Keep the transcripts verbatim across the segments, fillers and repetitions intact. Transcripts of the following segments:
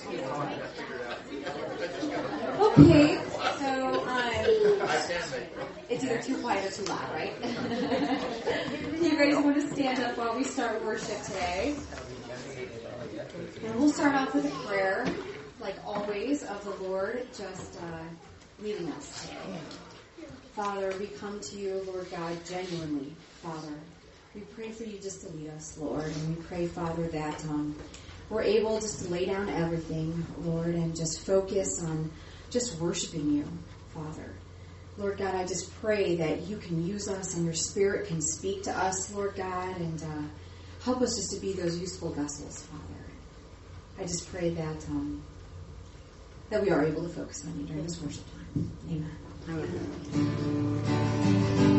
Okay, so um, it's either too quiet or too loud, right? You guys want to stand up while we start worship today? And we'll start off with a prayer, like always, of the Lord just uh, leading us today. Father, we come to you, Lord God, genuinely, Father. We pray for you just to lead us, Lord, and we pray, Father, that um, we're able just to lay down everything, Lord, and just focus on just worshiping you, Father. Lord God, I just pray that you can use us and your Spirit can speak to us, Lord God, and uh, help us just to be those useful vessels, Father. I just pray that um, that we are able to focus on you during this worship time. Amen. Amen.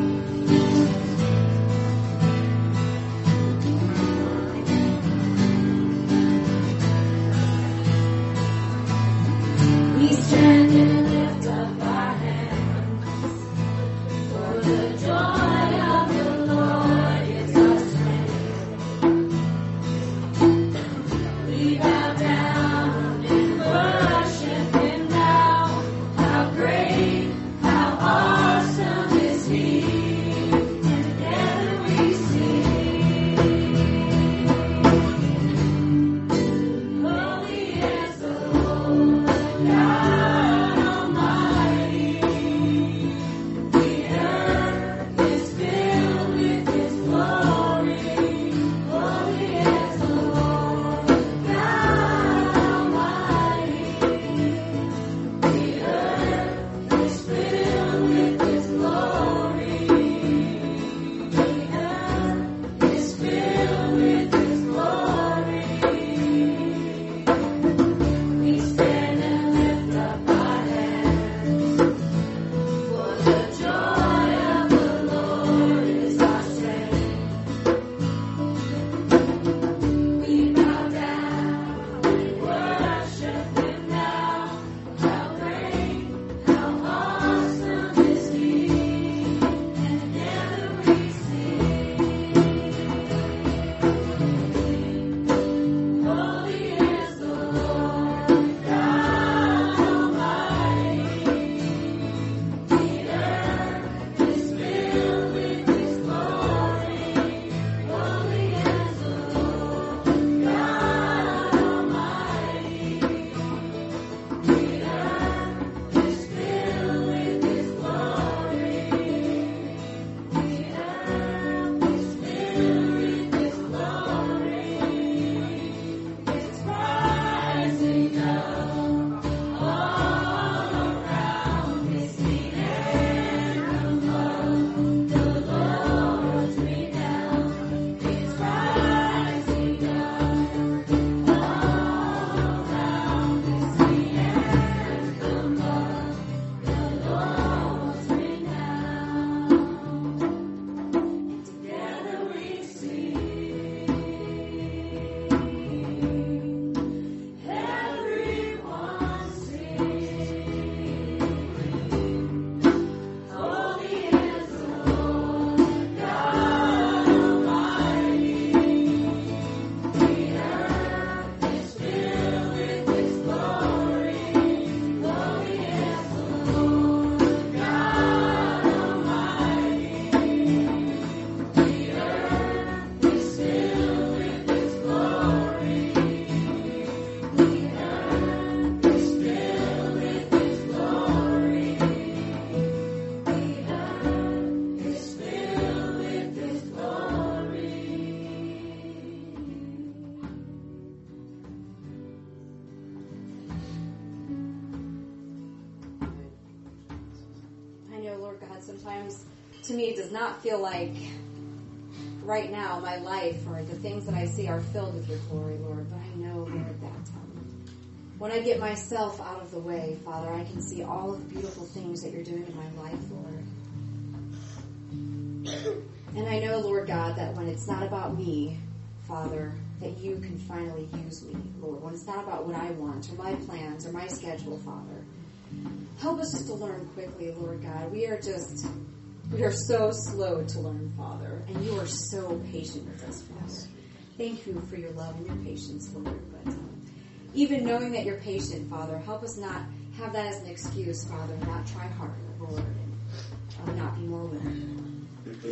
Sometimes, to me, it does not feel like right now my life or the things that I see are filled with your glory, Lord. But I know, Lord, that um, when I get myself out of the way, Father, I can see all of the beautiful things that you're doing in my life, Lord. And I know, Lord God, that when it's not about me, Father, that you can finally use me, Lord. When it's not about what I want or my plans or my schedule, Father. Help us just to learn quickly, Lord God. We are just, we are so slow to learn, Father, and you are so patient with us, Father. Thank you for your love and your patience, Lord. But um, even knowing that you're patient, Father. Help us not have that as an excuse, Father, not try harder, Lord, and uh, not be more willing.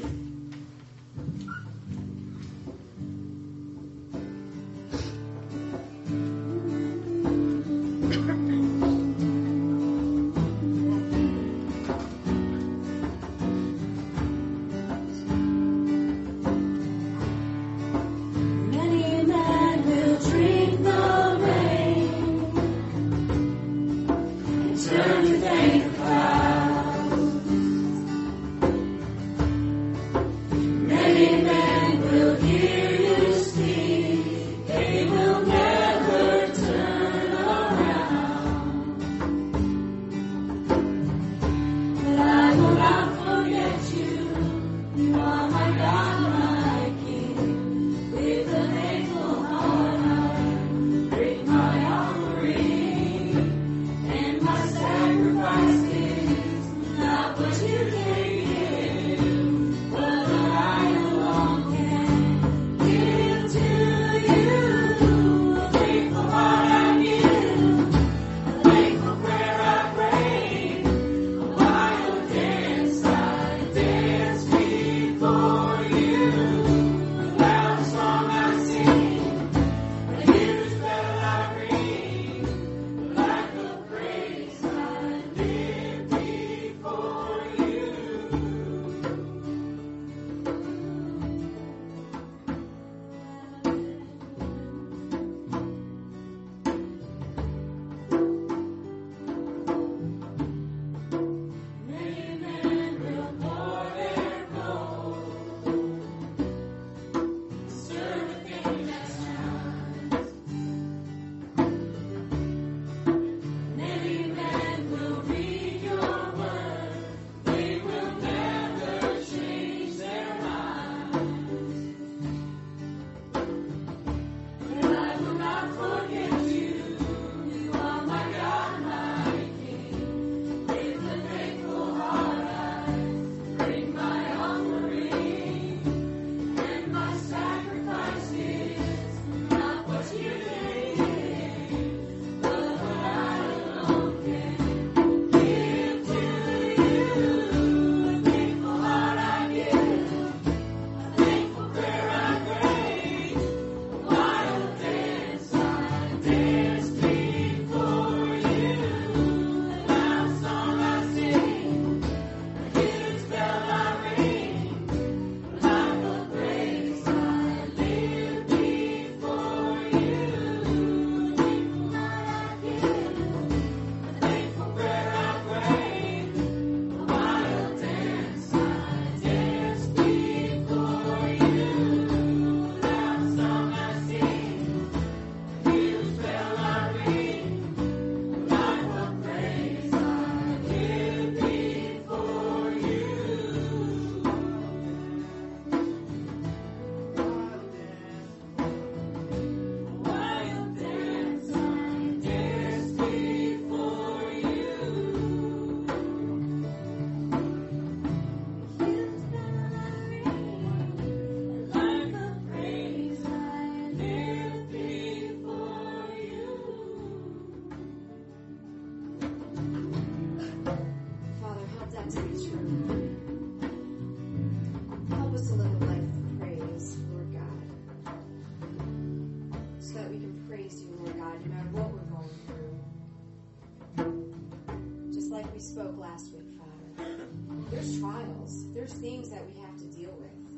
Spoke last week, Father. There's trials. There's things that we have to deal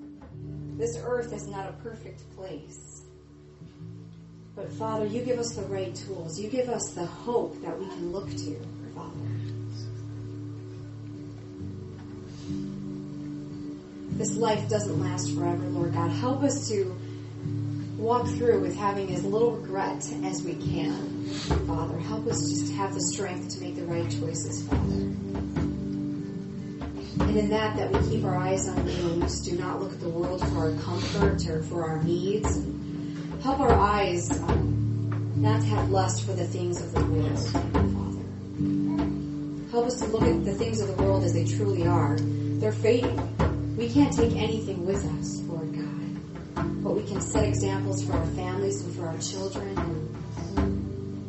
with. This earth is not a perfect place. But Father, you give us the right tools. You give us the hope that we can look to, Father. This life doesn't last forever, Lord God. Help us to walk through with having as little regret as we can, Father. Help us just have the strength to make the right choices, Father. And in that, that we keep our eyes on you and we just do not look at the world for our comfort or for our needs. And help our eyes um, not to have lust for the things of the world, Father. Help us to look at the things of the world as they truly are. They're fading. We can't take anything with us, Lord God. But we can set examples for our families and for our children. And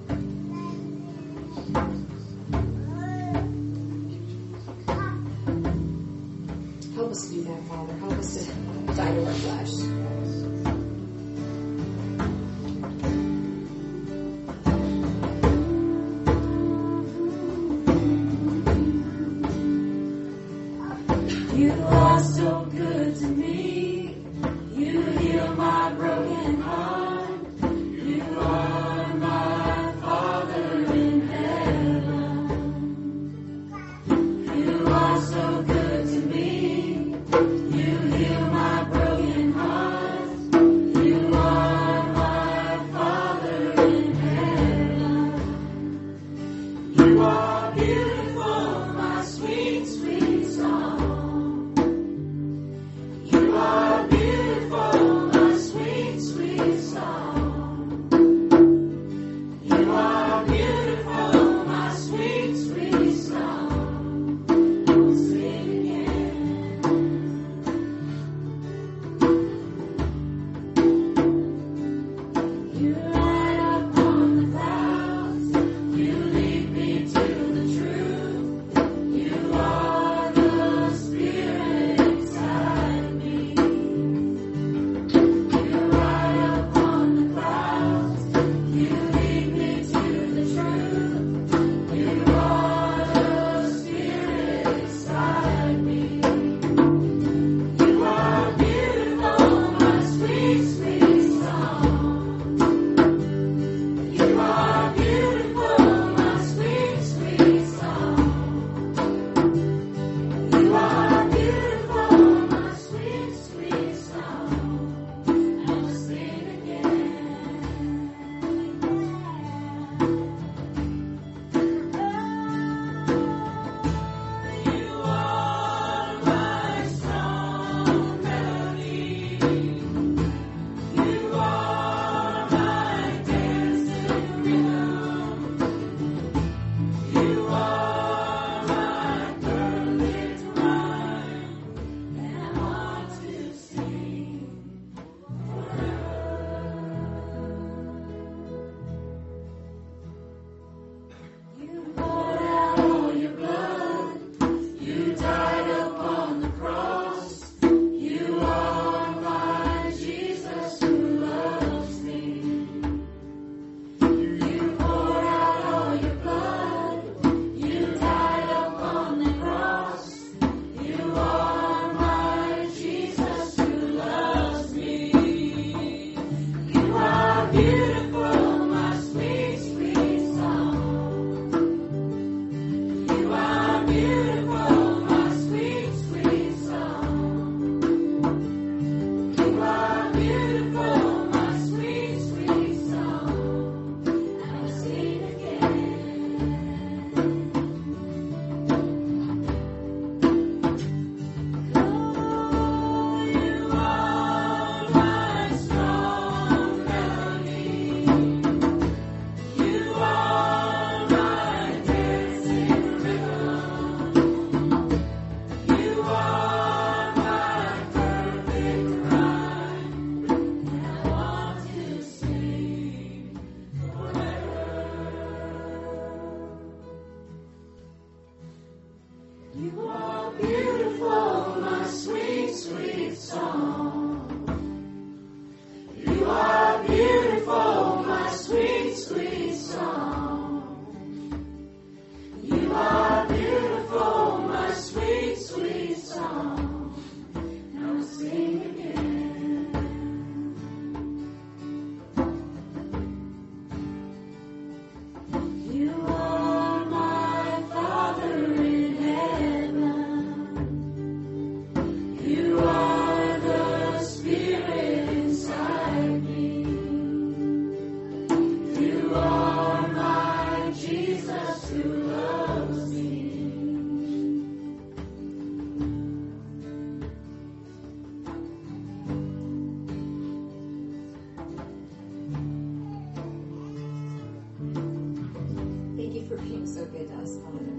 good to us, Father.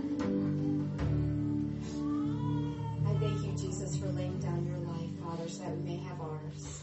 I thank you, Jesus, for laying down your life, Father, so that we may have ours.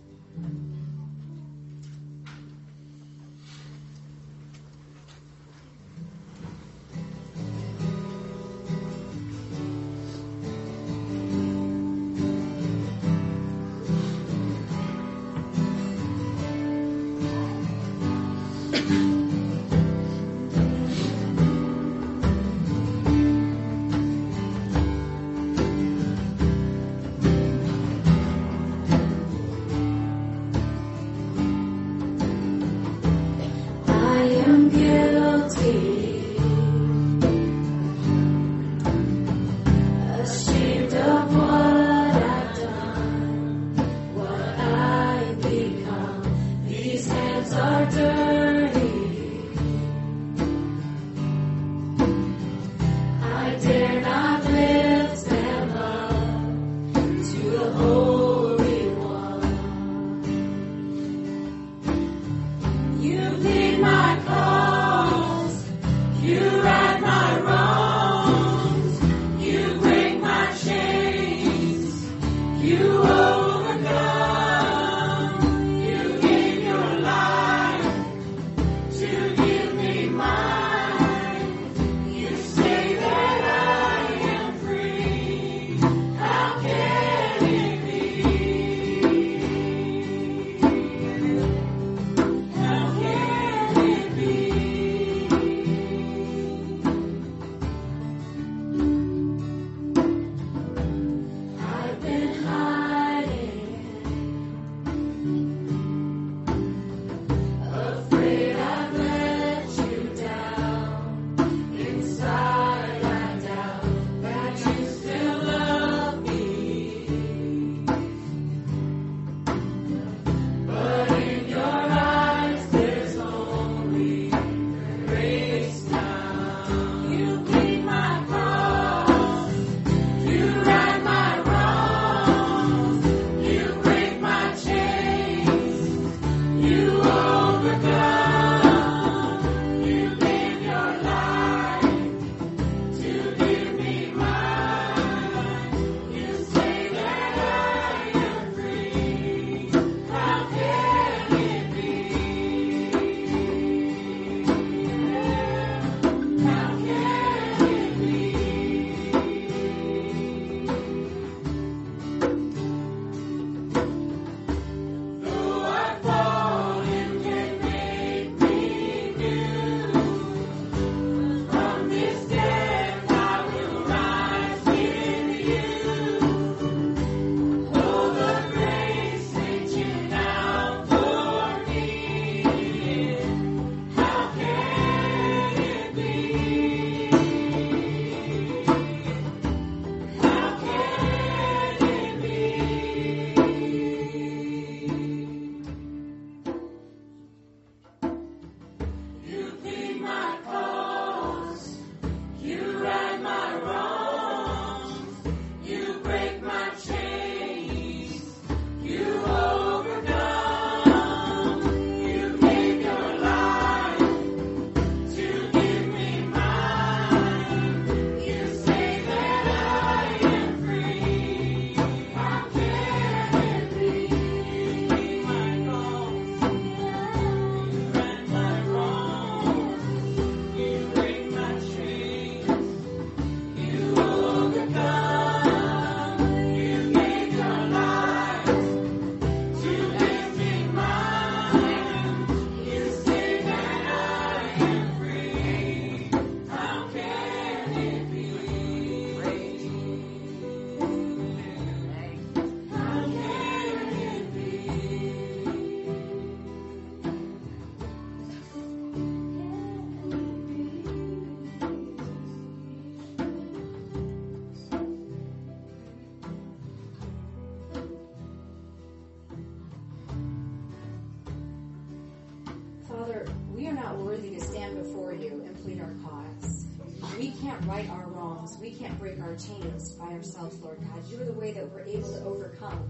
Right our wrongs. We can't break our chains by ourselves, Lord God. You are the way that we're able to overcome.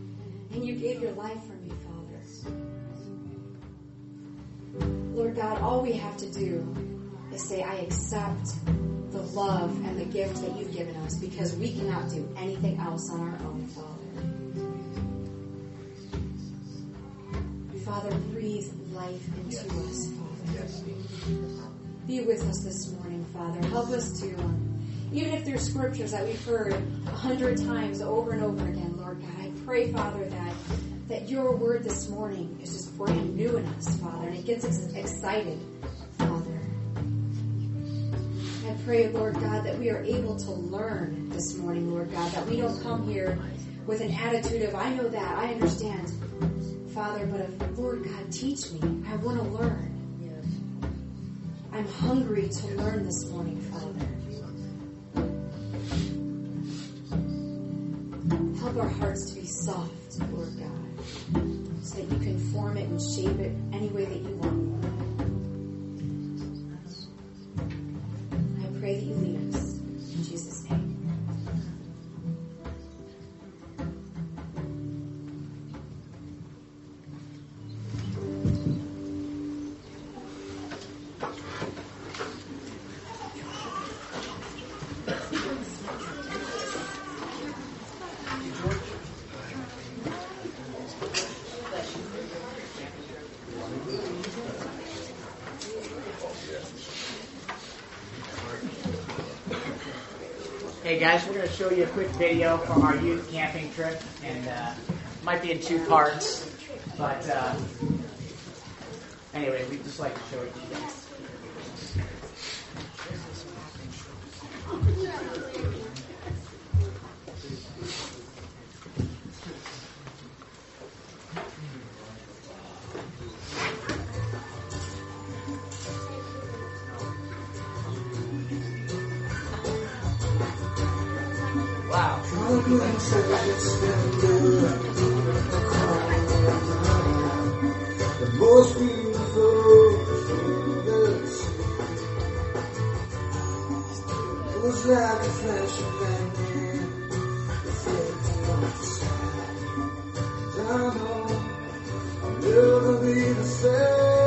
And you gave your life for me, Father. Lord God, all we have to do is to say, I accept the love and the gift that you've given us, because we cannot do anything else on our own, Father. Father, breathe life into yes. us, Father. Yes. Be with us this morning, Father. Help us to, um, even if there's scriptures that we've heard a hundred times over and over again, Lord God, I pray, Father, that that your word this morning is just brand new in us, Father, and it gets us excited, Father. I pray, Lord God, that we are able to learn this morning, Lord God, that we don't come here with an attitude of, I know that, I understand, Father, but of, Lord God, teach me. I want to learn. I'm hungry to learn this morning, Father. Help our hearts to be soft, Lord God, so that you can form it and shape it any way that you want. I pray that you lead us. In Jesus' name. Hey guys, we're going to show you a quick video from our youth camping trip, and uh, might be in two parts, but uh, anyway, we'd just like to show it to you guys. Wow. The most beautiful things it was like a flash of lightning, reflecting off the sky. I know I'll never be the same.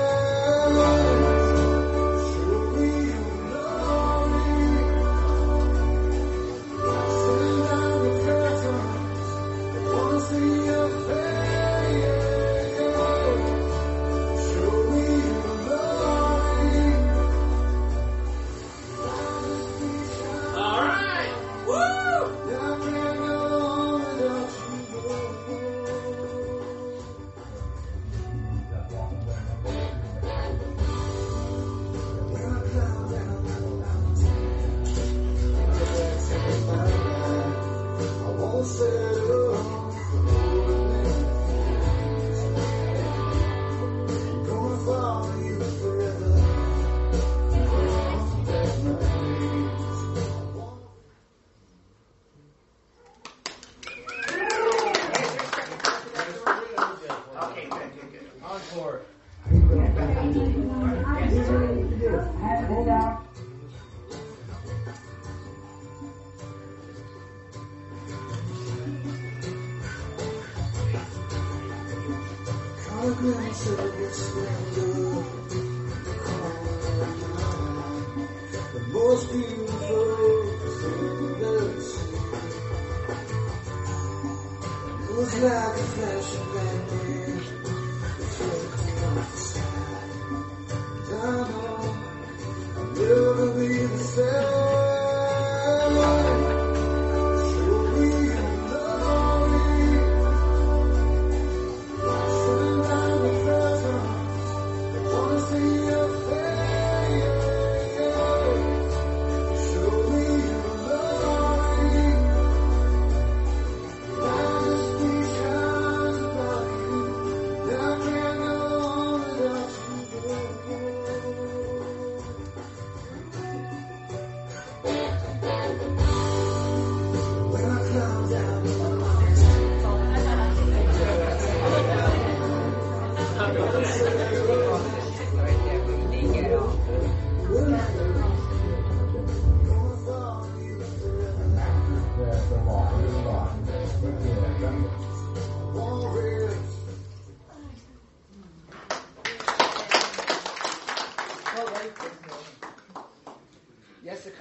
The most beautiful things it was like a flash of lightning, reflecting off the sky. I know I'll never be the same.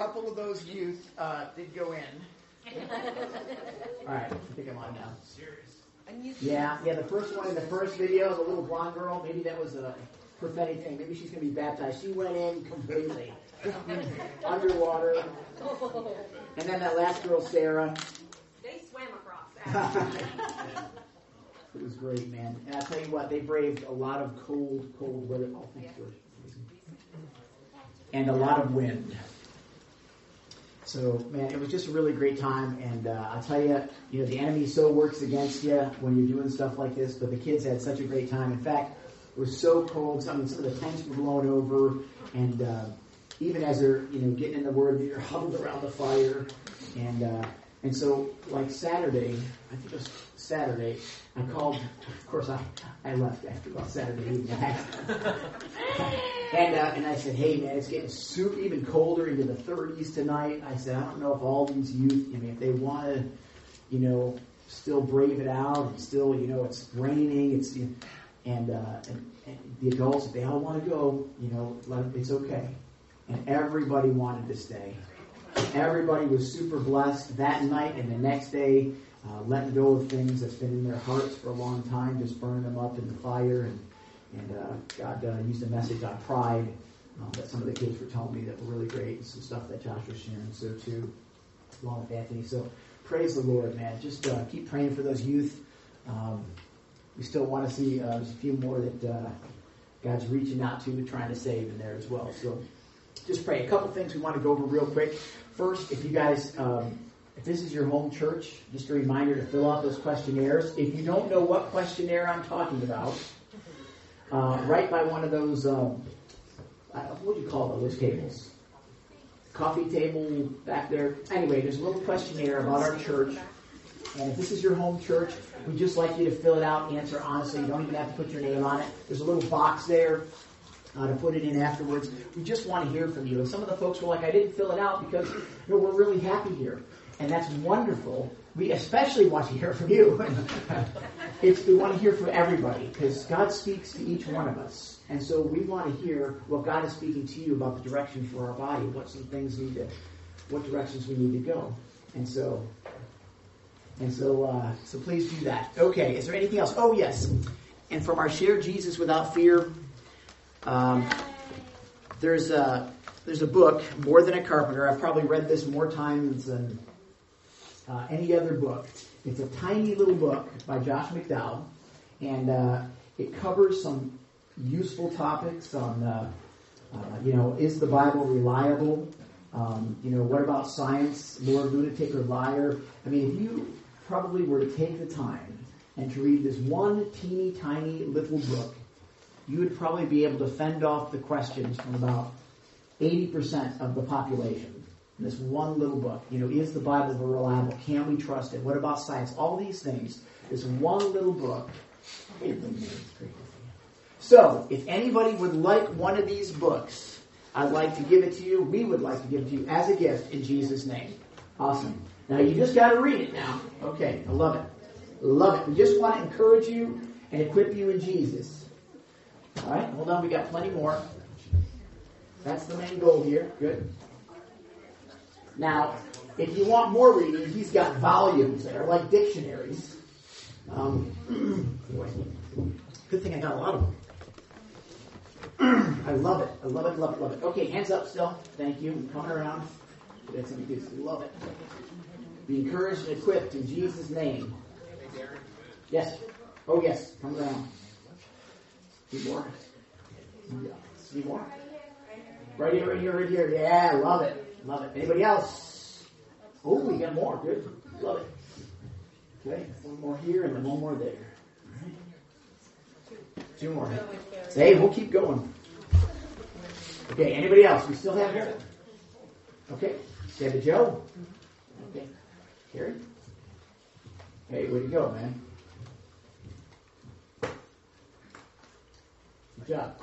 couple of those youth uh, did go in. All right, I think I'm on now. Yeah, yeah. The first one in the first video, the little blonde girl. Maybe that was a prophetic thing. Maybe she's going to be baptized. She went in completely underwater. And then that last girl, Sarah. They swam across. It was great, man. And I'll tell you what, they braved a lot of cold, cold weather. Oh, thanks, George. And a lot of wind. So, man, it was just a really great time. And uh, I'll tell you, you know, the enemy so works against you when you're doing stuff like this. But the kids had such a great time. In fact, it was so cold. I mean, some of the tents were blown over. And uh, even as they're, you know, getting in the Word, they're huddled around the fire. And uh, and so, like Saturday, I think it was Saturday, I called, of course, I, I left after about Saturday evening. and uh, and I said, hey, man, it's getting super even colder into the thirties tonight. I said, I don't know if all these youth, I mean, if they want to, you know, still brave it out and still, you know, it's raining, it's, you know, and, uh, and, and the adults, if they all want to go, you know, let, it's okay. And everybody wanted to stay. Everybody was super blessed that night and the next day. Uh, letting go of things that's been in their hearts for a long time, just burning them up in the fire. And, and uh, God uh, used a message on pride um, that some of the kids were telling me that were really great, and some stuff that Josh was sharing, so too, along with Anthony. So praise the Lord, man. Just uh, keep praying for those youth. Um, we still want to see uh, there's a few more that uh, God's reaching out to and trying to save in there as well. So just pray. A couple things we want to go over real quick. First, if you guys... Um, If this is your home church, just a reminder to fill out those questionnaires. If you don't know what questionnaire I'm talking about, uh, right by one of those, um, what do you call those tables? Coffee table back there. Anyway, there's a little questionnaire about our church. And if this is your home church, we'd just like you to fill it out, answer honestly. You don't even have to put your name on it. There's a little box there uh, to put it in afterwards. We just want to hear from you. And some of the folks were like, I didn't fill it out because you know, we're really happy here. And that's wonderful. We especially want to hear from you. it's, we want to hear from everybody because God speaks to each one of us. And so we want to hear what God is speaking to you about the direction for our body, what some things need to, what directions we need to go. And so, and so, uh, so please do that. Okay, is there anything else? Oh, yes. And from our Share Jesus Without Fear, um, there's a, there's a book, More Than a Carpenter. I've probably read this more times than Uh, any other book. It's a tiny little book by Josh McDowell, and uh, it covers some useful topics on, uh, uh, you know, is the Bible reliable? Um, you know, what about science, Lord, lunatic, or liar? I mean, if you probably were to take the time and to read this one teeny tiny little book, you would probably be able to fend off the questions from about eighty percent of the population. This one little book, you know, is the Bible reliable? Can we trust it? What about science? All these things. This one little book. So, if anybody would like one of these books, I'd like to give it to you. We would like to give it to you as a gift in Jesus' name. Awesome. Now, you just got to read it now. Okay, I love it. Love it. We just want to encourage you and equip you in Jesus. All right, hold on. We got plenty more. That's the main goal here. Good. Now, if you want more reading, he's got volumes there, like dictionaries. Um, good thing I got a lot of them. I love it. I love it, love it, love it. Okay, hands up still. Thank you. I'm coming around. That's going to be good. Love it. Be encouraged and equipped in Jesus' name. Yes. Oh, yes. Come around. Need more? Need more? Right here, right here, right here. Yeah, love it. Love it. Anybody else? Oh, we got more. Good. Love it. Okay, one more here and then one more there. All right. Two more. Hey, we'll keep going. Okay, anybody else? We still have here? Okay. David Joe? Okay. Carrie? Hey, way to go, man. Good job.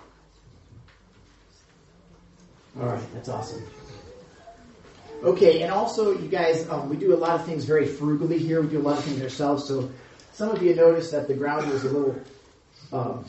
All right, that's awesome. Okay, and also, you guys, um, we do a lot of things very frugally here. We do a lot of things ourselves. So, some of you noticed that the ground was a little, um,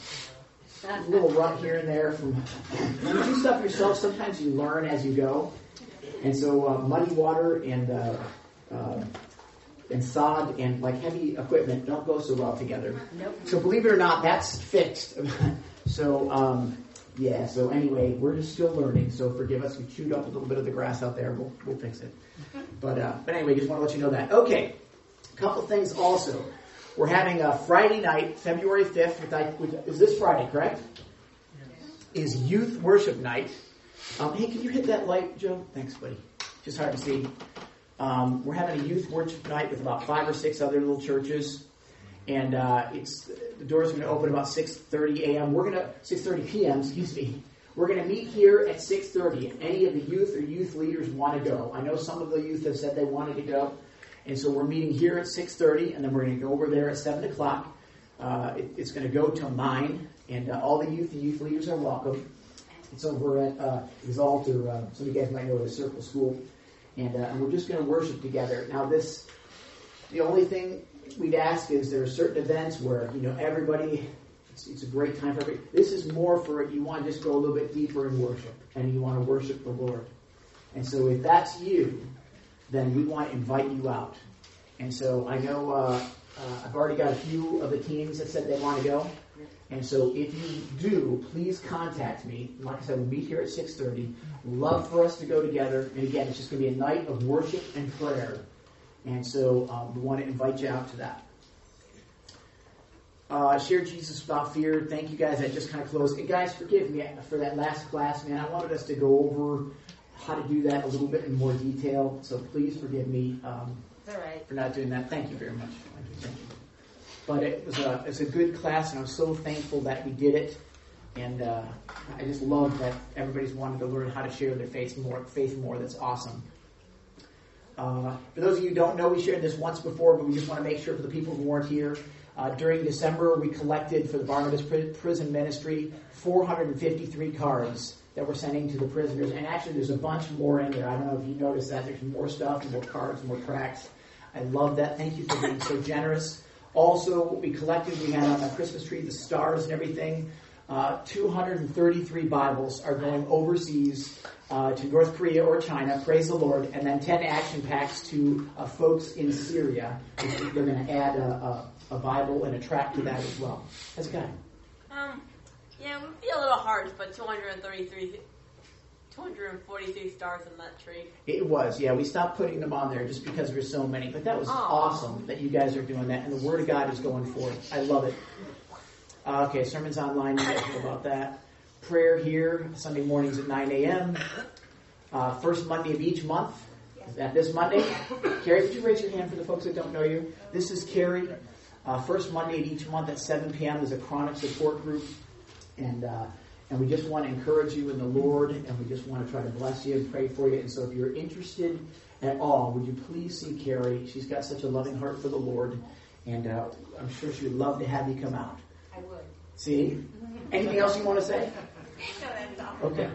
a little rough here and there. From when you do stuff yourself, sometimes you learn as you go. And so uh, muddy water and uh, uh, and sod and like heavy equipment don't go so well together. Nope. So believe it or not, that's fixed. so um, yeah. So anyway, we're just still learning. So forgive us. We chewed up a little bit of the grass out there. We'll we'll fix it. But uh, but anyway, just want to let you know that. Okay. A couple things also. We're having a Friday night, February fifth. Which I, which, is this Friday, correct? Yes. Is youth worship night. Um, hey, can you hit that light, Joe? Thanks, buddy. Just hard to see. Um, we're having a youth worship night with about five or six other little churches, and uh, it's the doors are going to open about six thirty a.m. We're going to six thirty p.m. Excuse me. We're going to meet here at six thirty. If any of the youth or youth leaders want to go, I know some of the youth have said they wanted to go, and so we're meeting here at six thirty, and then we're going to go over there at seven o'clock. Uh, it, it's going to go to mine, and uh, all the youth and youth leaders are welcome. It's over at uh, Exalt, or uh, some of you guys might know it as Circle School. And, uh, and we're just going to worship together. Now this, the only thing we'd ask is there are certain events where, you know, everybody, it's, it's a great time for everybody. This is more for, you want to just go a little bit deeper in worship. And you want to worship the Lord. And so if that's you, then we want to invite you out. And so I know uh, uh, I've already got a few of the teams that said they want to go. And so if you do, please contact me. Like I said, we'll meet here at six thirty. Love for us to go together. And again, it's just going to be a night of worship and prayer. And so um, we want to invite you out to that. Uh, share Jesus without fear. Thank you guys. I just kind of closed. And guys, forgive me for that last class, man. I wanted us to go over how to do that a little bit in more detail. So please forgive me um, All right. for not doing that. Thank you very much. Thank you. But it was a it's a good class, and I'm so thankful that we did it. And uh, I just love that everybody's wanted to learn how to share their faith more. Faith more. That's awesome. Uh, for those of you who don't know, we shared this once before, but we just want to make sure for the people who weren't here. Uh, during December, we collected for the Barnabas Prison Ministry four hundred fifty-three cards that we're sending to the prisoners. And actually, there's a bunch more in there. I don't know if you noticed that. There's more stuff, more cards, more tracts. I love that. Thank you for being so generous. Also, what we collected, we had on the Christmas tree the stars and everything. Uh, two hundred thirty-three Bibles are going overseas uh, to North Korea or China, praise the Lord, and then ten action packs to uh, folks in Syria. They're going to add a, a, a Bible and a tract to that as well. How's it going? Um, yeah, it would be a little hard to put two hundred thirty-three, two hundred forty-three stars in that tree. It was, yeah. We stopped putting them on there just because there's so many. But that was awesome that you guys are doing that, and the Word of God is going forth. I love it. Uh, okay, sermons online, you guys know about that. Prayer here, Sunday mornings at nine a.m. Uh, first Monday of each month. Is that this Monday? Carrie, could you raise your hand for the folks that don't know you? This is Carrie. Uh, first Monday of each month at seven p.m. is a chronic support group. And uh, and we just want to encourage you in the Lord, and we just want to try to bless you and pray for you. And so if you're interested at all, would you please see Carrie? She's got such a loving heart for the Lord, and uh, I'm sure she would love to have you come out. I would. See? Anything else you want to say? No, that's all. Okay.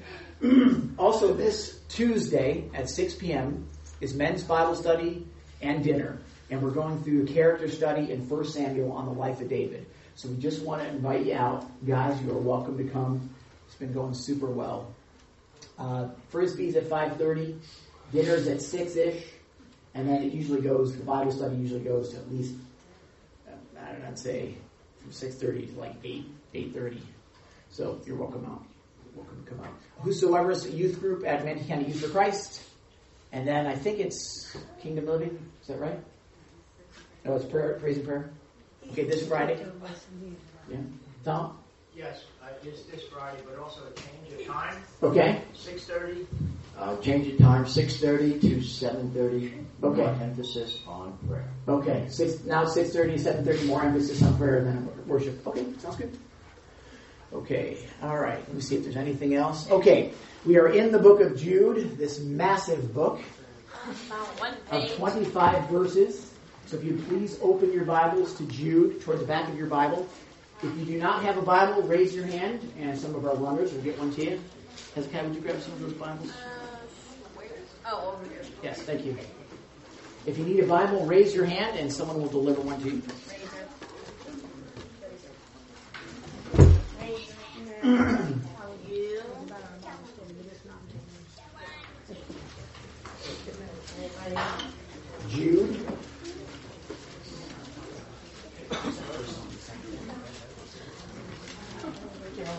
Also, this Tuesday at six p.m. is men's Bible study and dinner. And we're going through a character study in First Samuel on the life of David. So we just want to invite you out. Guys, you are welcome to come. It's been going super well. Uh, Frisbee's at five thirty. Dinner's at six-ish. And then it usually goes, the Bible study usually goes to at least, I don't know, I'd say from six thirty to like eight, eight thirty. So you're welcome out. You're welcome to come out. Whosoever's a youth group at Manatee County Youth for Christ. And then I think it's Kingdom Living. Is that right? No, it's prayer, praise and prayer. Okay, this Friday. Yeah. Tom? Yes, uh, it's this Friday, but also a change of time. Okay. six thirty. Uh, change the time, six thirty to seven thirty. Okay. More emphasis on prayer. Okay. Six, now six thirty, seven thirty, more emphasis on prayer than worship. Okay, sounds good. Okay, all right. Let me see if there's anything else. Okay, we are in the book of Jude, this massive book One of page. twenty-five verses. So if you please open your Bibles to Jude, toward the back of your Bible. If you do not have a Bible, raise your hand, and some of our runners will get one to you. Hezekiah, would you grab some of those Bibles? Uh, where? Oh, over here. Yes, thank you. If you need a Bible, raise your hand, and someone will deliver one to you. You.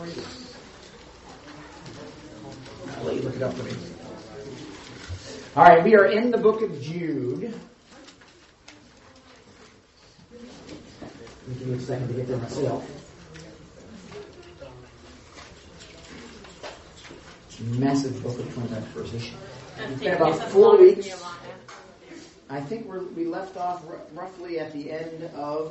I'll let you look it up for me. All right, we are in the book of Jude. Let me give you a second to get there myself. Massive book of twenty-five verses. It's been about four weeks. I think we're, we left off r- roughly at the end of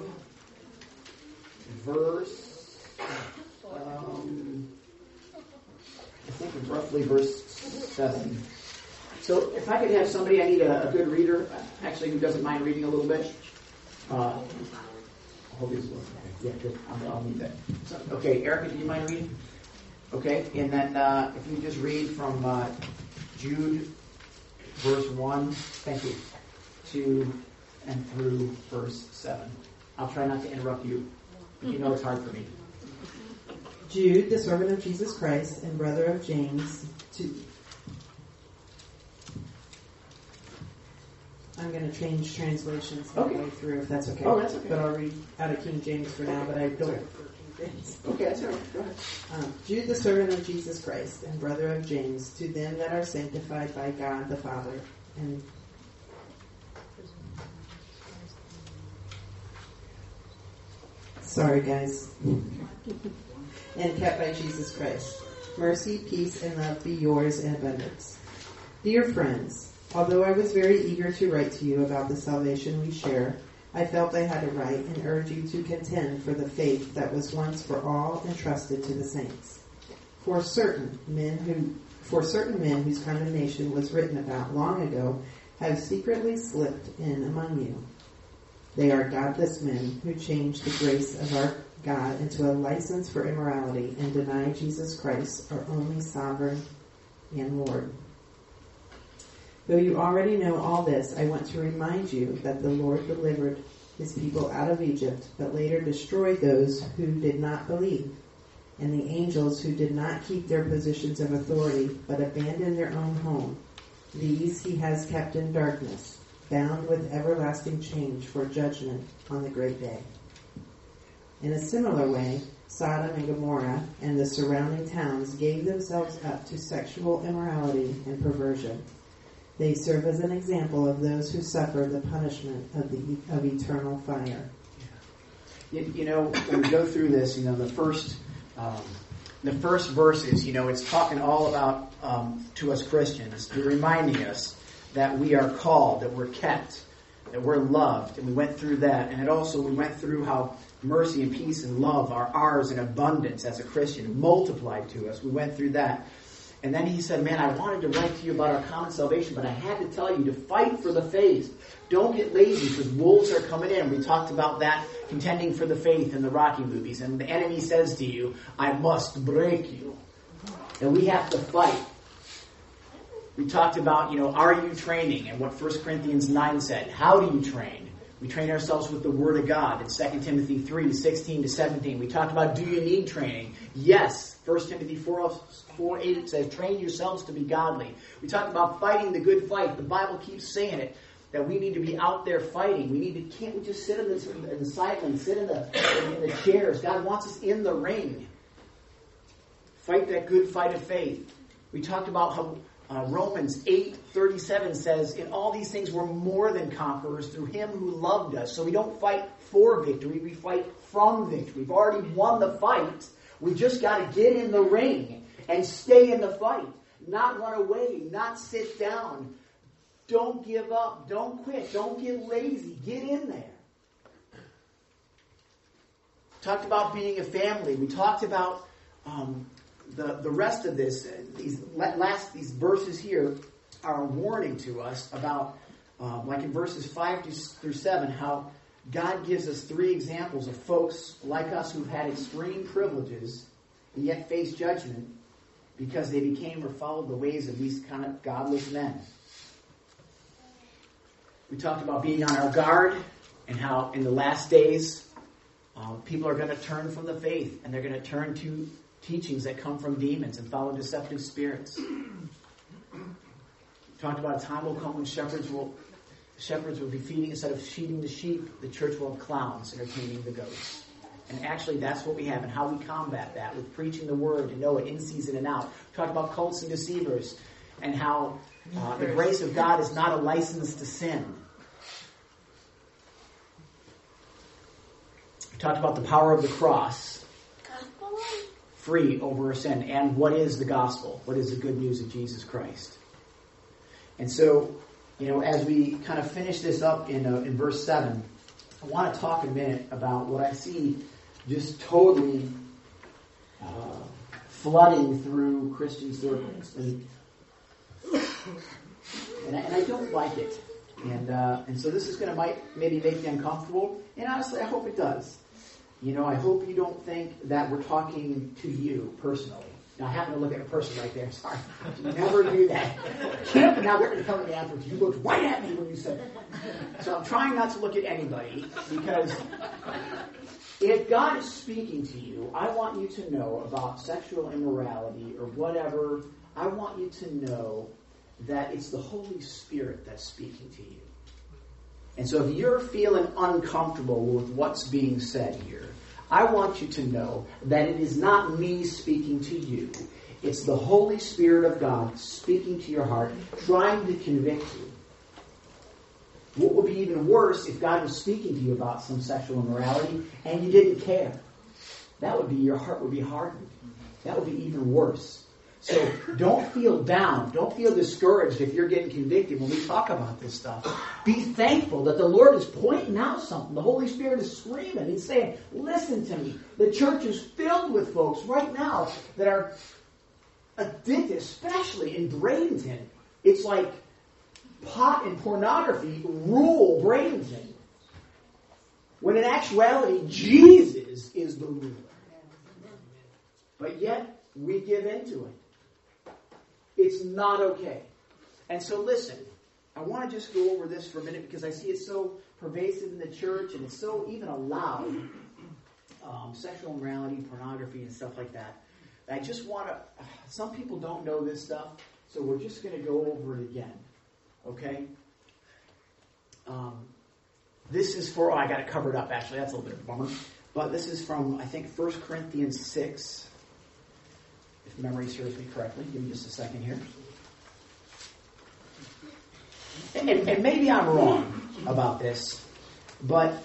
verse. Um, I think it's roughly verse seven. So if I could have somebody, I need a, a good reader, actually who doesn't mind reading a little bit. Uh, I hope this works. Yeah, good. I'll, I'll need that. So, okay, Erica, do you mind reading? Okay, and then uh, if you just read from uh, Jude, verse one, thank you, to and through verse seven. I'll try not to interrupt you, but you know it's hard for me. Jude, the servant of Jesus Christ and brother of James, to... I'm going to change translations Okay. halfway through, if that's okay. Oh, that's okay. But I'll read out of King James for now, but I don't prefer King James. Okay, that's all right. Go ahead. Um, Jude, the servant of Jesus Christ and brother of James, to them that are sanctified by God the Father and sorry guys and kept by Jesus Christ. Mercy, peace, and love be yours in abundance. Dear friends, although I was very eager to write to you about the salvation we share, I felt I had a right and urge you to contend for the faith that was once for all entrusted to the saints. For certain men who, for certain men whose condemnation was written about long ago have secretly slipped in among you. They are godless men who change the grace of our God into a license for immorality and deny Jesus Christ, our only sovereign and Lord. Though you already know all this, I want to remind you that the Lord delivered his people out of Egypt, but later destroyed those who did not believe, and the angels who did not keep their positions of authority, but abandoned their own home. These he has kept in darkness, bound with everlasting change for judgment on the great day. In a similar way, Sodom and Gomorrah and the surrounding towns gave themselves up to sexual immorality and perversion. They serve as an example of those who suffer the punishment of the of eternal fire. You, you know, when we go through this, you know, the first um, the first verses, you know, it's talking all about um, to us Christians, reminding us that we are called, that we're kept, that we're loved, and we went through that. And it also, we went through how mercy and peace and love are ours in abundance as a Christian, multiplied to us. We went through that. And then he said, man, I wanted to write to you about our common salvation, but I had to tell you to fight for the faith. Don't get lazy because wolves are coming in. We talked about that, contending for the faith in the Rocky movies. And the enemy says to you, I must break you. And we have to fight. We talked about, you know, are you training? And what First Corinthians nine said. How do you train? We train ourselves with the Word of God in Second Timothy three, sixteen to seventeen. We talked about, do you need training? Yes. First Timothy four, eight says, train yourselves to be godly. We talked about fighting the good fight. The Bible keeps saying it, that we need to be out there fighting. We need to, can't we just sit in the, in the sidelines, sit in the, in the chairs? God wants us in the ring. Fight that good fight of faith. We talked about how Uh, Romans eight thirty-seven says, in all these things we're more than conquerors through him who loved us. So we don't fight for victory, we fight from victory. We've already won the fight. We just got to get in the ring and stay in the fight. Not run away, not sit down. Don't give up, don't quit, don't get lazy. Get in there. Talked about being a family. We talked about um, The, the rest of this, these last these verses here are a warning to us about, um, like in verses five through seven, how God gives us three examples of folks like us who've had extreme privileges and yet face judgment because they became or followed the ways of these kind of godless men. We talked about being on our guard and how in the last days uh, people are going to turn from the faith and they're going to turn to teachings that come from demons and follow deceptive spirits. We talked about a time will come when shepherds will shepherds will be feeding instead of feeding the sheep. The church will have clowns entertaining the goats. And actually, that's what we have, and how we combat that with preaching the word and know it in season and out. We talked about cults and deceivers, and how uh, the grace of God is not a license to sin. We talked about the power of the cross, free over sin, and what is the gospel? What is the good news of Jesus Christ? And so, you know, as we kind of finish this up in uh, in verse seven, I want to talk a minute about what I see just totally uh, flooding through Christian circles, and and I, and I don't like it, and uh, and so this is going to might maybe make you uncomfortable, and honestly, I hope it does. You know, I hope you don't think that we're talking to you personally. Now, I happen to look at a person right there. Sorry, never do that. Kip, now they're going to come to me afterwards. You looked right at me when you said that. So I'm trying not to look at anybody, because if God is speaking to you, I want you to know about sexual immorality or whatever. I want you to know that it's the Holy Spirit that's speaking to you. And so if you're feeling uncomfortable with what's being said here, I want you to know that it is not me speaking to you. It's the Holy Spirit of God speaking to your heart, trying to convict you. What would be even worse if God was speaking to you about some sexual immorality and you didn't care? That would be, your heart would be hardened. That would be even worse. So don't feel down. Don't feel discouraged if you're getting convicted when we talk about this stuff. Be thankful that the Lord is pointing out something. The Holy Spirit is screaming. He's saying, listen to me. The church is filled with folks right now that are addicted, especially in Bradenton. It's like pot and pornography rule Bradenton. When in actuality, Jesus is the ruler. But yet, we give into it. It's not okay. And so listen, I want to just go over this for a minute because I see it's so pervasive in the church and it's so even allowed, um, sexual immorality, pornography, and stuff like that. I just want to, some people don't know this stuff, so we're just going to go over it again. Okay? Um, this is for, oh, I got it covered up actually, that's a little bit of a bummer. But this is from, I think, First Corinthians six. If memory serves me correctly. Give me just a second here. And, and maybe I'm wrong about this, but,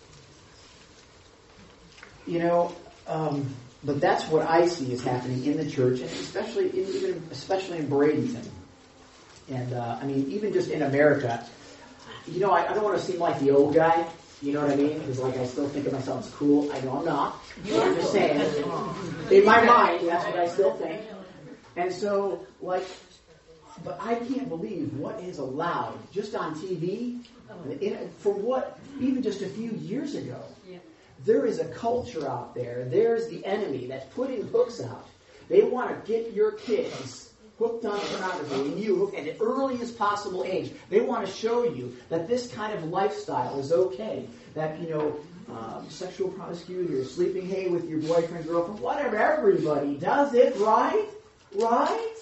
you know, um, but that's what I see is happening in the church, and especially in, even especially in Bradenton. And, uh, I mean, even just in America, you know, I, I don't want to seem like the old guy. You know what I mean? Because, like, I still think of myself as cool. I know I'm not. But I'm just saying. In my mind, that's what I still think. And so, like, but I can't believe what is allowed just on T V. In, for what, even just a few years ago. There is a culture out there. There's the enemy that's putting hooks out. They want to get your kids hooked on pornography, and you at the earliest possible age. They want to show you that this kind of lifestyle is okay. That, you know, um, sexual promiscuity or sleeping hay with your boyfriend, girlfriend, whatever, everybody does it, right? Right?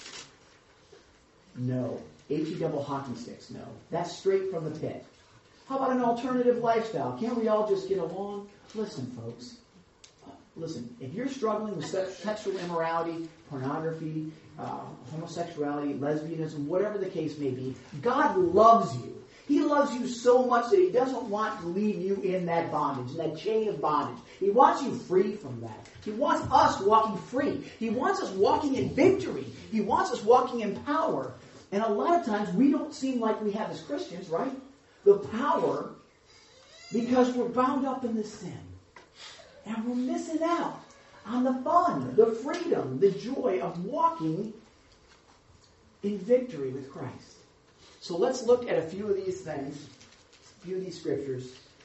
No. H-E double hockey sticks, no. That's straight from the pit. How about an alternative lifestyle? Can't we all just get along? Listen, folks. Uh, listen, if you're struggling with sex, sexual immorality, pornography, uh, homosexuality, lesbianism, whatever the case may be, God loves you. He loves you so much that He doesn't want to leave you in that bondage, in that chain of bondage. He wants you free from that. He wants us walking free. He wants us walking in victory. He wants us walking in power. And a lot of times we don't seem like we have as Christians, right? The power, because we're bound up in the sin. And we're missing out on the fun, the freedom, the joy of walking in victory with Christ. So let's look at a few of these things, a few of these scriptures.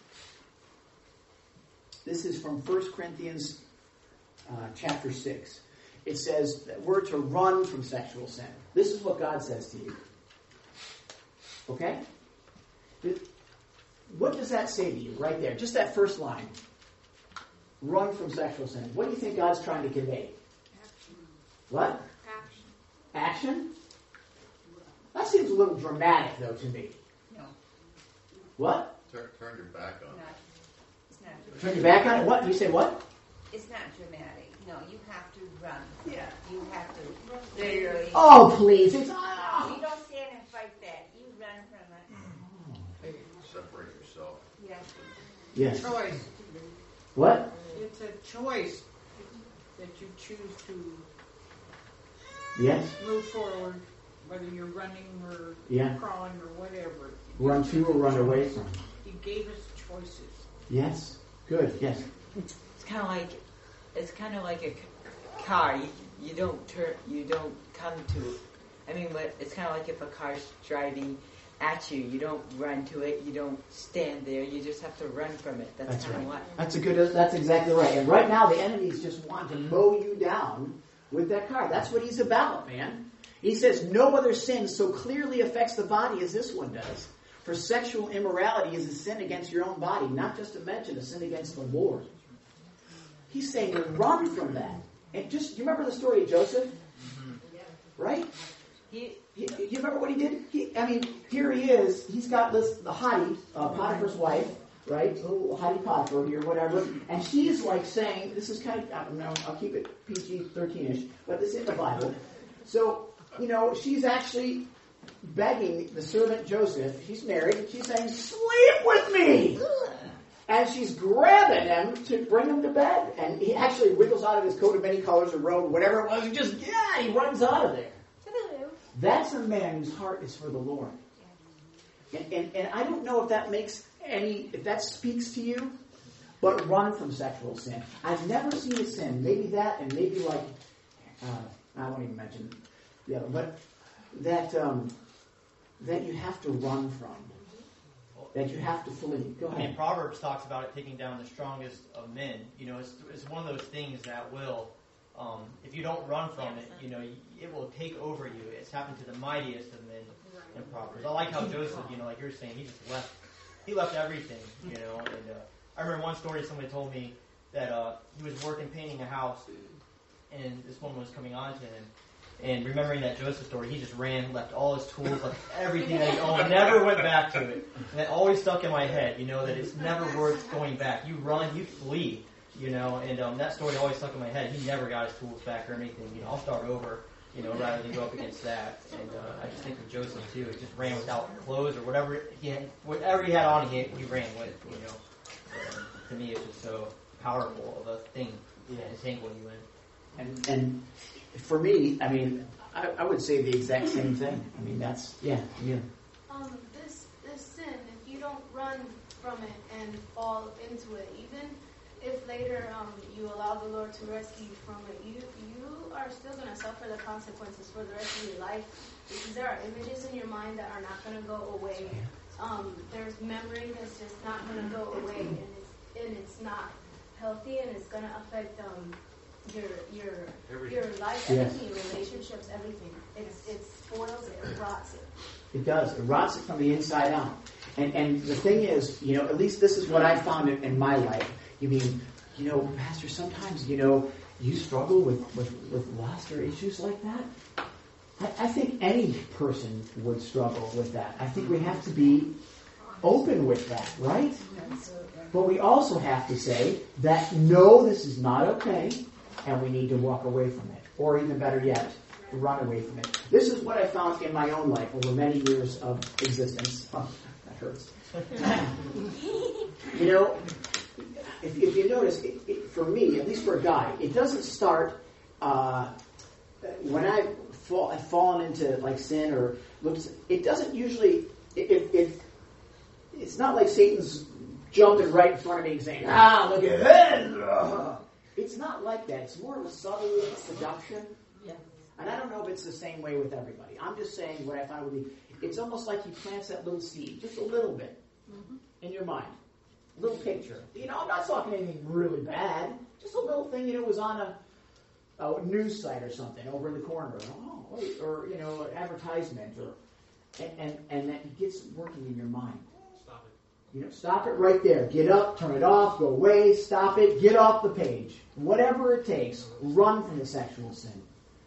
This is from First Corinthians uh, chapter six. It says that we're to run from sexual sin. This is what God says to you. Okay? What does that say to you right there? Just that first line. Run from sexual sin. What do you think God's trying to convey? Action. What? Action. Action? That seems a little dramatic, though, to me. No. What? Turn, turn your back on it. It's not Turn your back on it? What? You say what? It's not dramatic. No, you have to run. Yeah. You have to literally. Oh, please. It's, oh. You don't stand and fight that. You run from it. Separate yourself. Yes. Yes. Choice. What? It's a choice that you choose to Yes. move forward, whether you're running or Yeah. crawling or whatever. Run to or run away from. He gave us choices. Yes. Good. Yes. It's kind of like it's kind of like a c- car. You, you don't turn. You don't come to. I mean, but it's kind of like if a car's driving at you. You don't run to it. You don't stand there. You just have to run from it. That's, That's kind right. of what. That's a good. That's exactly right. And right now, the enemy's just wanting to mow you down with that car. That's what he's about, man. He says no other sin so clearly affects the body as this one does. For sexual immorality is a sin against your own body, not just to mention a sin against the Lord. He's saying to run from that. And just, you remember the story of Joseph? Right? He, he, you remember what he did? He, I mean, here he is. He's got this, the hottie, uh, Potiphar's wife, right? Little hottie Potiphar here, whatever. And she's like saying, this is kind of, I don't know, I'll keep it P G thirteen-ish, but this is in the Bible. So, you know, she's actually begging the servant Joseph, she's married, and she's saying, sleep with me! And she's grabbing him to bring him to bed. And he actually wiggles out of his coat of many colors or robe, whatever it was, and just, yeah, he runs out of there. That's a man whose heart is for the Lord. And, and, and I don't know if that makes any, if that speaks to you, but run from sexual sin. I've never seen a sin, maybe that and maybe like, uh, I won't even mention the other, but that, um, that you have to run from. That you have to flee. Go ahead. I mean, Proverbs talks about it taking down the strongest of men. You know, it's, it's one of those things that will, um, if you don't run from it, you know, it will take over you. It's happened to the mightiest of men in Proverbs. I like how Joseph, you know, like you're saying, he just left, he left everything, you know. And uh, I remember one story somebody told me that uh, he was working painting a house, and this woman was coming on to him. And remembering that Joseph story, he just ran, left all his tools, left everything that he owned, never went back to it. And that always stuck in my head, you know, that it's never worth going back. You run, you flee, you know, and um, that story always stuck in my head. He never got his tools back or anything. You know, I'll start over, you know, rather than go up against that. And uh, I just think of Joseph, too. He just ran without clothes or whatever he had, whatever he had on, he, he ran with, you know. Um, to me, it's just so powerful of a thing to entangle you in. And, and for me, I mean, I, I would say the exact same thing. I mean, that's, yeah, yeah. Um, this, this sin, if you don't run from it and fall into it, even if later um, you allow the Lord to rescue you from it, you you are still going to suffer the consequences for the rest of your life, because there are images in your mind that are not going to go away. Um, there's memory that's just not going to go away, and it's, and it's not healthy, and it's going to affect um, your your everything. your life, everything, yes. Your relationships, everything. It's it spoils it, it rots it. It does. It rots it from the inside out. And and the thing is, you know, at least this is what I found in, in my life. You mean, you know, Pastor, sometimes, you know, you struggle with, with, with lust or issues like that. I, I think any person would struggle with that. I think we have to be open with that, right? But we also have to say that, no, this is not okay, and we need to walk away from it. Or even better yet, run away from it. This is what I found in my own life over many years of existence. Oh, that hurts. You know, if, if you notice, it, it, for me, at least for a guy, it doesn't start uh, when I fall, I've fallen into like sin or looks. It doesn't usually. It, it, it it's not like Satan's jumping right in front of me and saying, "Ah, look at this." It's not like that. It's more of a subtle seduction. Yeah. And I don't know if it's the same way with everybody. I'm just saying what I found with me. It's almost like he plants that little seed, just a little bit, mm-hmm. in your mind. Little picture. You know, I'm not talking anything really bad. Just a little thing, you know, was on a, a news site or something over in the corner. Oh, wait, or, you know, an advertisement. or And, and, and that it gets working in your mind. Stop it. You know, stop it right there. Get up, turn it off, go away, stop it, get off the page. Whatever it takes, run from the sexual sin.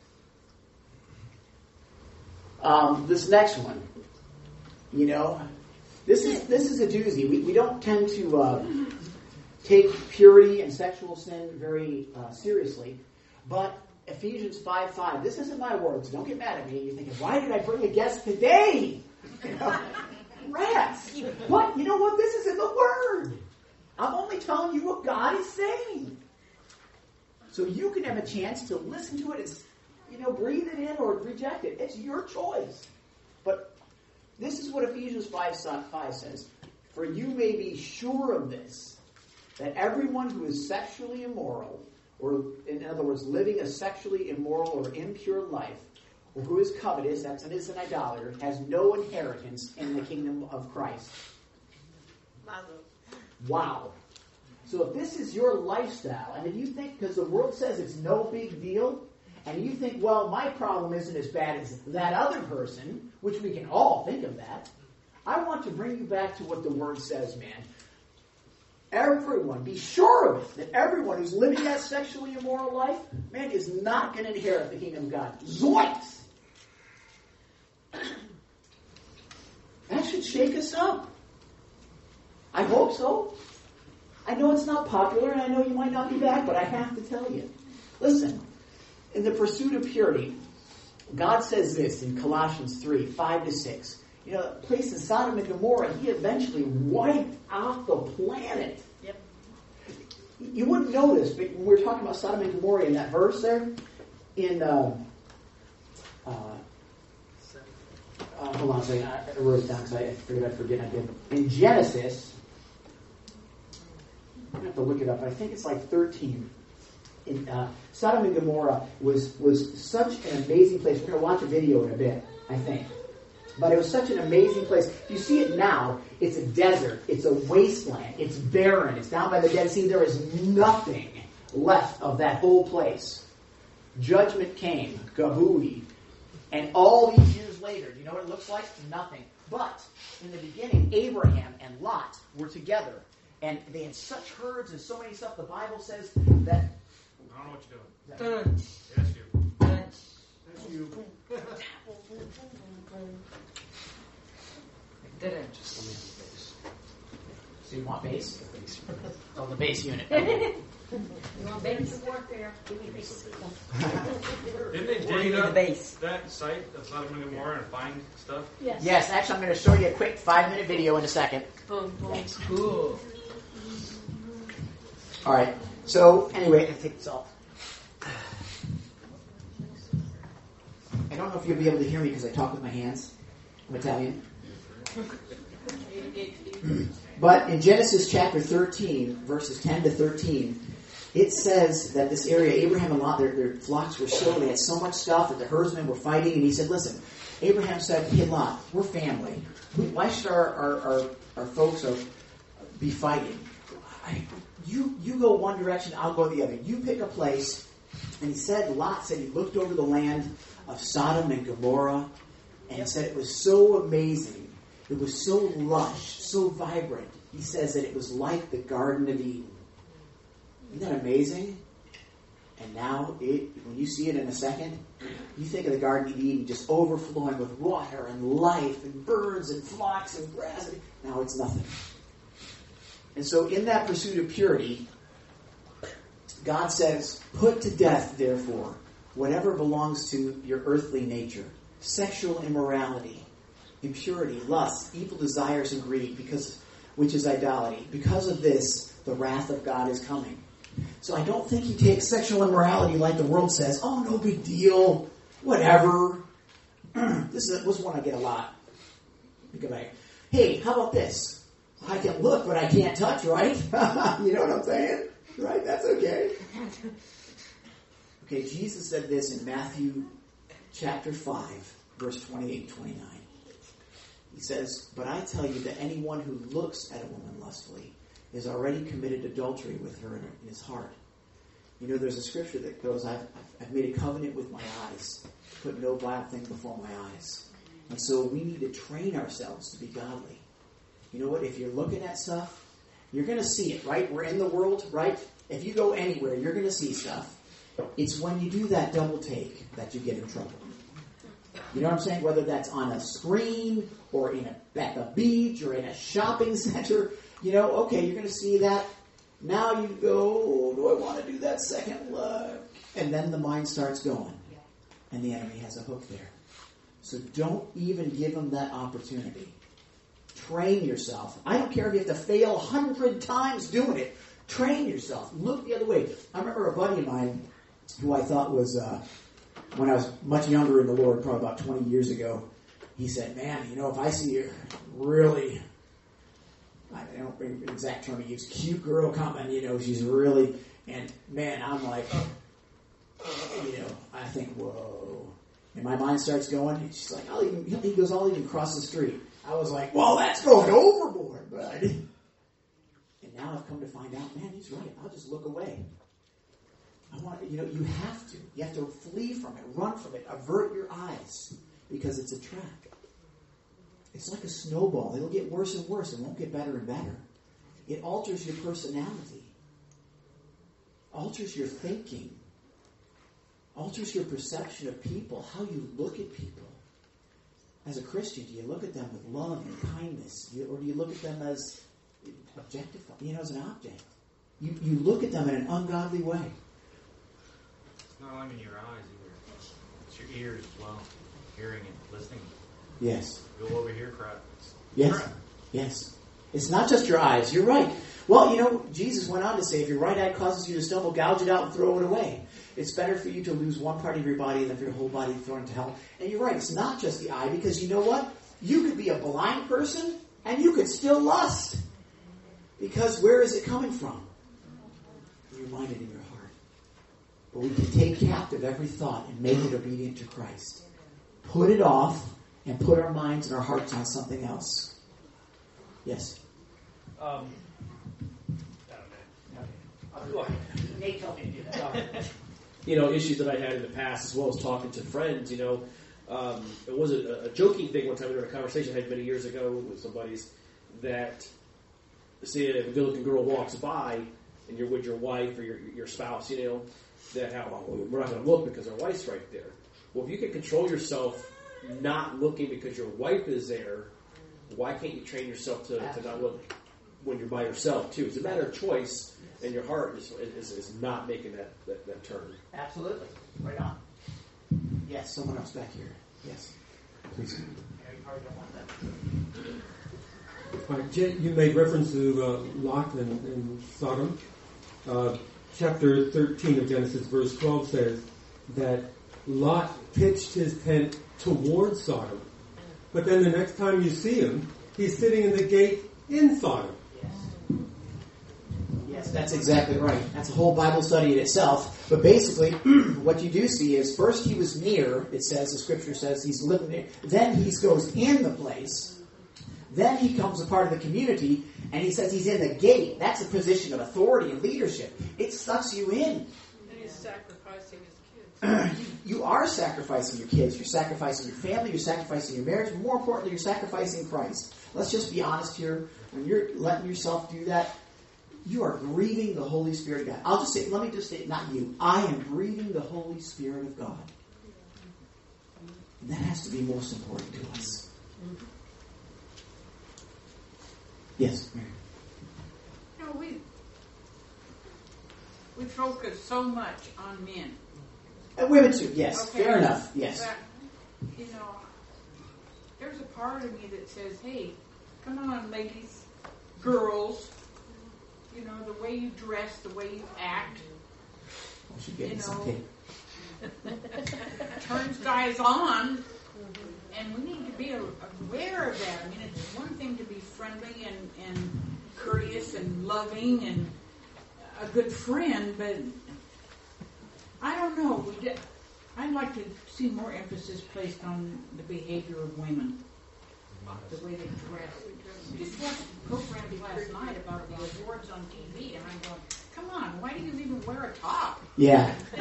Um, this next one, you know, this is this is a doozy. We we don't tend to uh, take purity and sexual sin very uh, seriously. But Ephesians five five, this isn't my words. Don't get mad at me. You're thinking, why did I bring a guest today? You know, rats. What? You know what? This is in the Word. I'm only telling you what God is saying. So you can have a chance to listen to it and, you know, breathe it in or reject it. It's your choice. But this is what Ephesians five five says. For you may be sure of this, that everyone who is sexually immoral, or in other words, living a sexually immoral or impure life, or who is covetous, that's an, is an idolater, has no inheritance in the kingdom of Christ. Wow. So if this is your lifestyle, and if you think, because the world says it's no big deal, and you think, well, my problem isn't as bad as that other person, which we can all think of that, I want to bring you back to what the Word says, man. Everyone, be sure of it, that everyone who's living that sexually immoral life, man, is not going to inherit the kingdom of God. Zoinks! That should shake us up. I hope so. I know it's not popular, and I know you might not be back, but I have to tell you. Listen, in the pursuit of purity, God says this in Colossians three, five to six. You know, the place in Sodom and Gomorrah, he eventually wiped out the planet. Yep. You wouldn't know this, but when we were talking about Sodom and Gomorrah in that verse there, in, uh, uh, uh, hold on a second, I wrote it down because I figured I'd forget I did. In Genesis, I have to look it up, I think it's like thirteen. In, uh, Sodom and Gomorrah was, was such an amazing place. We're going to watch a video in a bit, I think. But it was such an amazing place. If you see it now, it's a desert. It's a wasteland. It's barren. It's down by the Dead Sea. There is nothing left of that whole place. Judgment came. Gabooey. And all these years later, do you know what it looks like? Nothing. But in the beginning, Abraham and Lot were together. And they had such herds and so many stuff. The Bible says that... I don't know what you're doing. Yes, you. That's you. Didn't. Just let me have the bass. So you want bass? Oh, the bass unit. You want bass? Warfare. Give me bass. Didn't they dig up that site of Sodom and Gomorrah and find stuff? Yes. Yes, actually I'm going to show you a quick five-minute video in a second. Boom, boom. Thanks. Cool. All right. So, anyway, I take this off. I don't know if you'll be able to hear me because I talk with my hands. I'm Italian. But in Genesis chapter thirteen, verses ten to thirteen, it says that this area, Abraham and Lot, their, their flocks were so, they had so much stuff that the herdsmen were fighting, and he said, listen, Abraham said, hey Lot, we're family. Why should our, our, our, our folks are, be fighting? I, you, you go one direction, I'll go the other. You pick a place. And he said, Lot said he looked over the land of Sodom and Gomorrah, and said it was so amazing. It was so lush, so vibrant. He says that it was like the Garden of Eden. Isn't that amazing? And now, it, when you see it in a second, you think of the Garden of Eden just overflowing with water and life and birds and flocks and grass. Now it's nothing. And so in that pursuit of purity, God says, put to death, therefore, whatever belongs to your earthly nature. Sexual immorality, impurity, lust, evil desires, and greed, because which is idolatry. Because of this, the wrath of God is coming. So I don't think he takes sexual immorality like the world says, oh, no big deal, whatever. This is, this one I get a lot. You go back, hey, how about this? I can look, but I can't touch, right? You know what I'm saying? Right? That's okay. Okay, Jesus said this in Matthew chapter five, verse twenty-eight twenty-nine. He says, but I tell you that anyone who looks at a woman lustfully has already committed adultery with her in his heart. You know, there's a scripture that goes, I've, I've made a covenant with my eyes, to put no vile thing before my eyes. And so we need to train ourselves to be godly. You know what? If you're looking at stuff, you're going to see it, right? We're in the world, right? If you go anywhere, you're going to see stuff. It's when you do that double take that you get in trouble. You know what I'm saying? Whether that's on a screen or in a, at the beach or in a shopping center, you know, okay, you're going to see that. Now you go, do I want to do that second look? And then the mind starts going. And the enemy has a hook there. So don't even give him that opportunity. Train yourself. I don't care if you have to fail a hundred times doing it. Train yourself. Look the other way. I remember a buddy of mine who I thought was, uh, when I was much younger in the Lord, probably about twenty years ago, he said, man, you know, if I see a really, I don't remember the exact term he used, cute girl coming, you know, she's really, and man, I'm like, you know, I think, whoa. And my mind starts going, and she's like, I'll even, he goes, I'll even cross the street. I was like, well, that's going overboard, bud. And now I've come to find out, man, he's right. I'll just look away. I want, you know, you have to. You have to flee from it, run from it, avert your eyes, because it's a trap. It's like a snowball. It'll get worse and worse. It won't get better and better. It alters your personality, alters your thinking, alters your perception of people, how you look at people. As a Christian, do you look at them with love and kindness, or do you look at them as objectified, you know, as an object? You you look at them in an ungodly way. It's not only in your eyes either. It's your ears as well. Hearing and listening. Yes. You'll overhear crap. It's Yes. crap. Yes. It's not just your eyes. You're right. Well, you know, Jesus went on to say, if your right eye causes you to stumble, gouge it out and throw it away. It's better for you to lose one part of your body than for your whole body thrown into hell. And you're right. It's not just the eye, because you know what? You could be a blind person and you could still lust. Because where is it coming from? In your mind and in your heart. But we can take captive every thought and make it obedient to Christ. Put it off and put our minds and our hearts on something else. Yes? Um, Nate told me to do that. you know, issues that I had in the past, as well as talking to friends, you know. Um, it was a, a joking thing one time during a conversation I had many years ago with somebody's that, say, if a good-looking girl walks by and you're with your wife or your, your spouse, you know, that how, well, we're not going to look because our wife's right there. Well, if you can control yourself not looking because your wife is there, why can't you train yourself to, to not look when you're by yourself, too? It's a matter of choice, and your heart is, is, is not making that, that, that turn. Absolutely. Right on. Yes, someone else back here. Yes. Please. Uh, Jay, you made reference to uh, Lot and, and Sodom. Uh, chapter thirteen of Genesis, verse twelve says that Lot pitched his tent towards Sodom. But then the next time you see him, he's sitting in the gate in Sodom. Yes, that's exactly right. That's a whole Bible study in itself. But basically, what you do see is first he was near, it says, the scripture says he's living there. Then he goes in the place. Then he becomes a part of the community, and he says he's in the gate. That's a position of authority and leadership. It sucks you in. And he's sacrificing his kids. You are sacrificing your kids. You're sacrificing your family. You're sacrificing your marriage. More importantly, you're sacrificing Christ. Let's just be honest here. When you're letting yourself do that, you are grieving the Holy Spirit of God. I'll just say, let me just say, not you. I am grieving the Holy Spirit of God. And that has to be most important to us. Yes, Mary. You know, we we focus so much on men. And women too, yes. Okay. Fair enough, yes. But, you know, there's a part of me that says, hey, come on, ladies, girls, you know, the way you dress, the way you act, I should get you some know, cake. turns guys on, and we need to be aware of that. I mean, it's one thing to be friendly and, and courteous and loving and a good friend, but I don't know. We did, I'd like to see more emphasis placed on the behavior of women, the way they dress. We just watched programs last night about the awards on T V, and I'm going, come on, why do you even wear a top? Yeah. You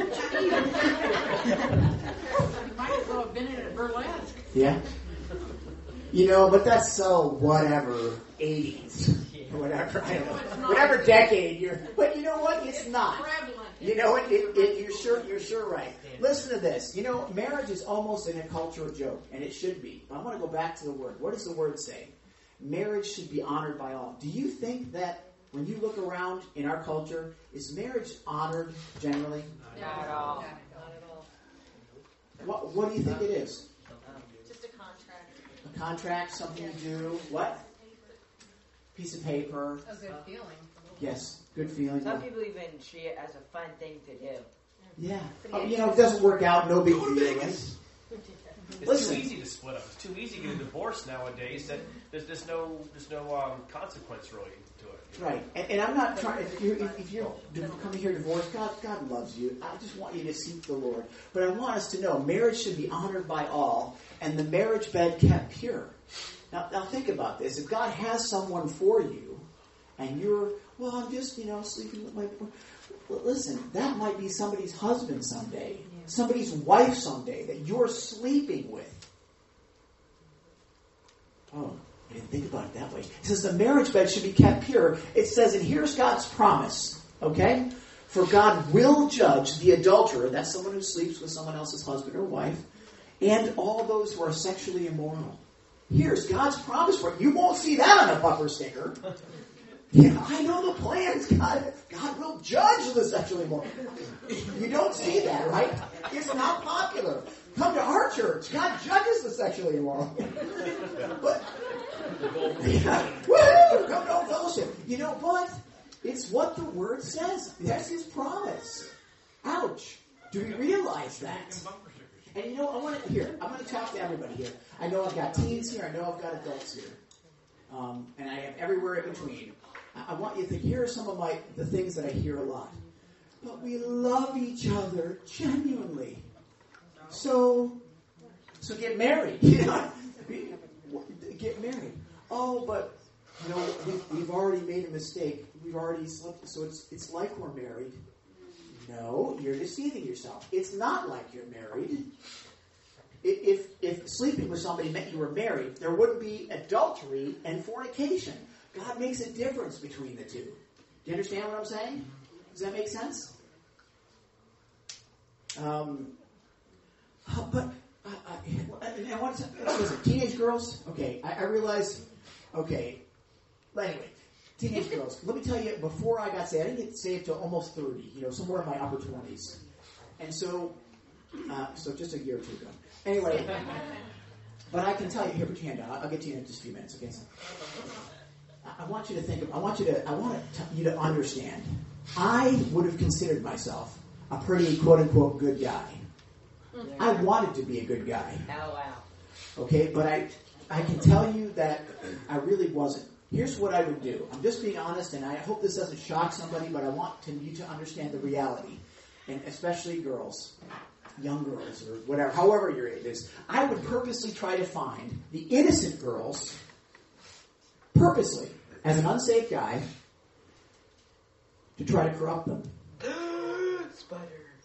might as well have been in a burlesque. Yeah. You know, but that's so whatever, eighties. Or whatever, I don't know. Whatever decade you're, but you know what? It's not. You know what? It, it, you're sure, you're sure right. Listen to this. You know, marriage is almost in a cultural joke, and it should be. But I want to go back to the word. What does the word say? Marriage should be honored by all. Do you think that when you look around in our culture, is marriage honored generally? Not at all. What, what do you think it is? Just a contract. A contract, something you do. What? Piece of paper. A good feeling. Yes, good feeling. Some people even treat it as a fun thing to do. Yeah. Oh, you know, it doesn't work out, no big deal. Right? It's Listen. too easy to split up. It's too easy to get a divorce nowadays. That there's, there's no there's no um, consequence really to it. You know? Right, and, and I'm not trying. If you're if, if you're coming here divorced, God God loves you. I just want you to seek the Lord. But I want us to know marriage should be honored by all, and the marriage bed kept pure. Now, now think about this. If God has someone for you, and you're well, I'm just you know sleeping with my. Well, listen, that might be somebody's husband someday, somebody's wife someday that you're sleeping with. Oh. I didn't think about it that way. It says the marriage bed should be kept pure. It says, and here's God's promise, okay? For God will judge the adulterer, that's someone who sleeps with someone else's husband or wife, and all those who are sexually immoral. Here's God's promise for it. You won't see that on a bumper sticker. Yeah, I know the plans. God, God will judge the sexually immoral. You don't see that, right? It's not popular. Come to our church. God judges the sexually immoral. But yeah. Woo! Come to our fellowship. You know what? It's what the Word says. That's His promise. Ouch. Do we realize that? And you know, I want to here. I'm going to talk to everybody here. I know I've got teens here. I know I've got adults here, um, and I have everywhere in between. I, I want you to think. Here are some of my the things that I hear a lot. But we love each other genuinely. So, so get married. You know, get married. Oh, but you know we've, we've already made a mistake. We've already slipped. So it's it's like we're married. No, you're deceiving yourself. It's not like you're married. If if sleeping with somebody meant you were married, there wouldn't be adultery and fornication. God makes a difference between the two. Do you understand what I'm saying? Does that make sense? Um, but uh, I, I want to listen. Teenage girls. Okay, I, I realize. Okay, but anyway. Teenage girls. Let me tell you, before I got saved, I didn't get saved till almost thirty, you know, somewhere in my upper twenties. And so, uh, so just a year or two ago. Anyway, but I can tell you, here, put your hand down. I'll get to you in just a few minutes, okay? So, I want you to think, of, I want you to, I want you to understand, I would have considered myself a pretty, quote-unquote, good guy. I wanted to be a good guy. Oh, wow. Okay, but I, I can tell you that I really wasn't. Here's what I would do. I'm just being honest, and I hope this doesn't shock somebody, but I want to, you to understand the reality, and especially girls, young girls, or whatever, however your age is. I would purposely try to find the innocent girls, purposely, as an unsaved guy, to try to corrupt them. Spider.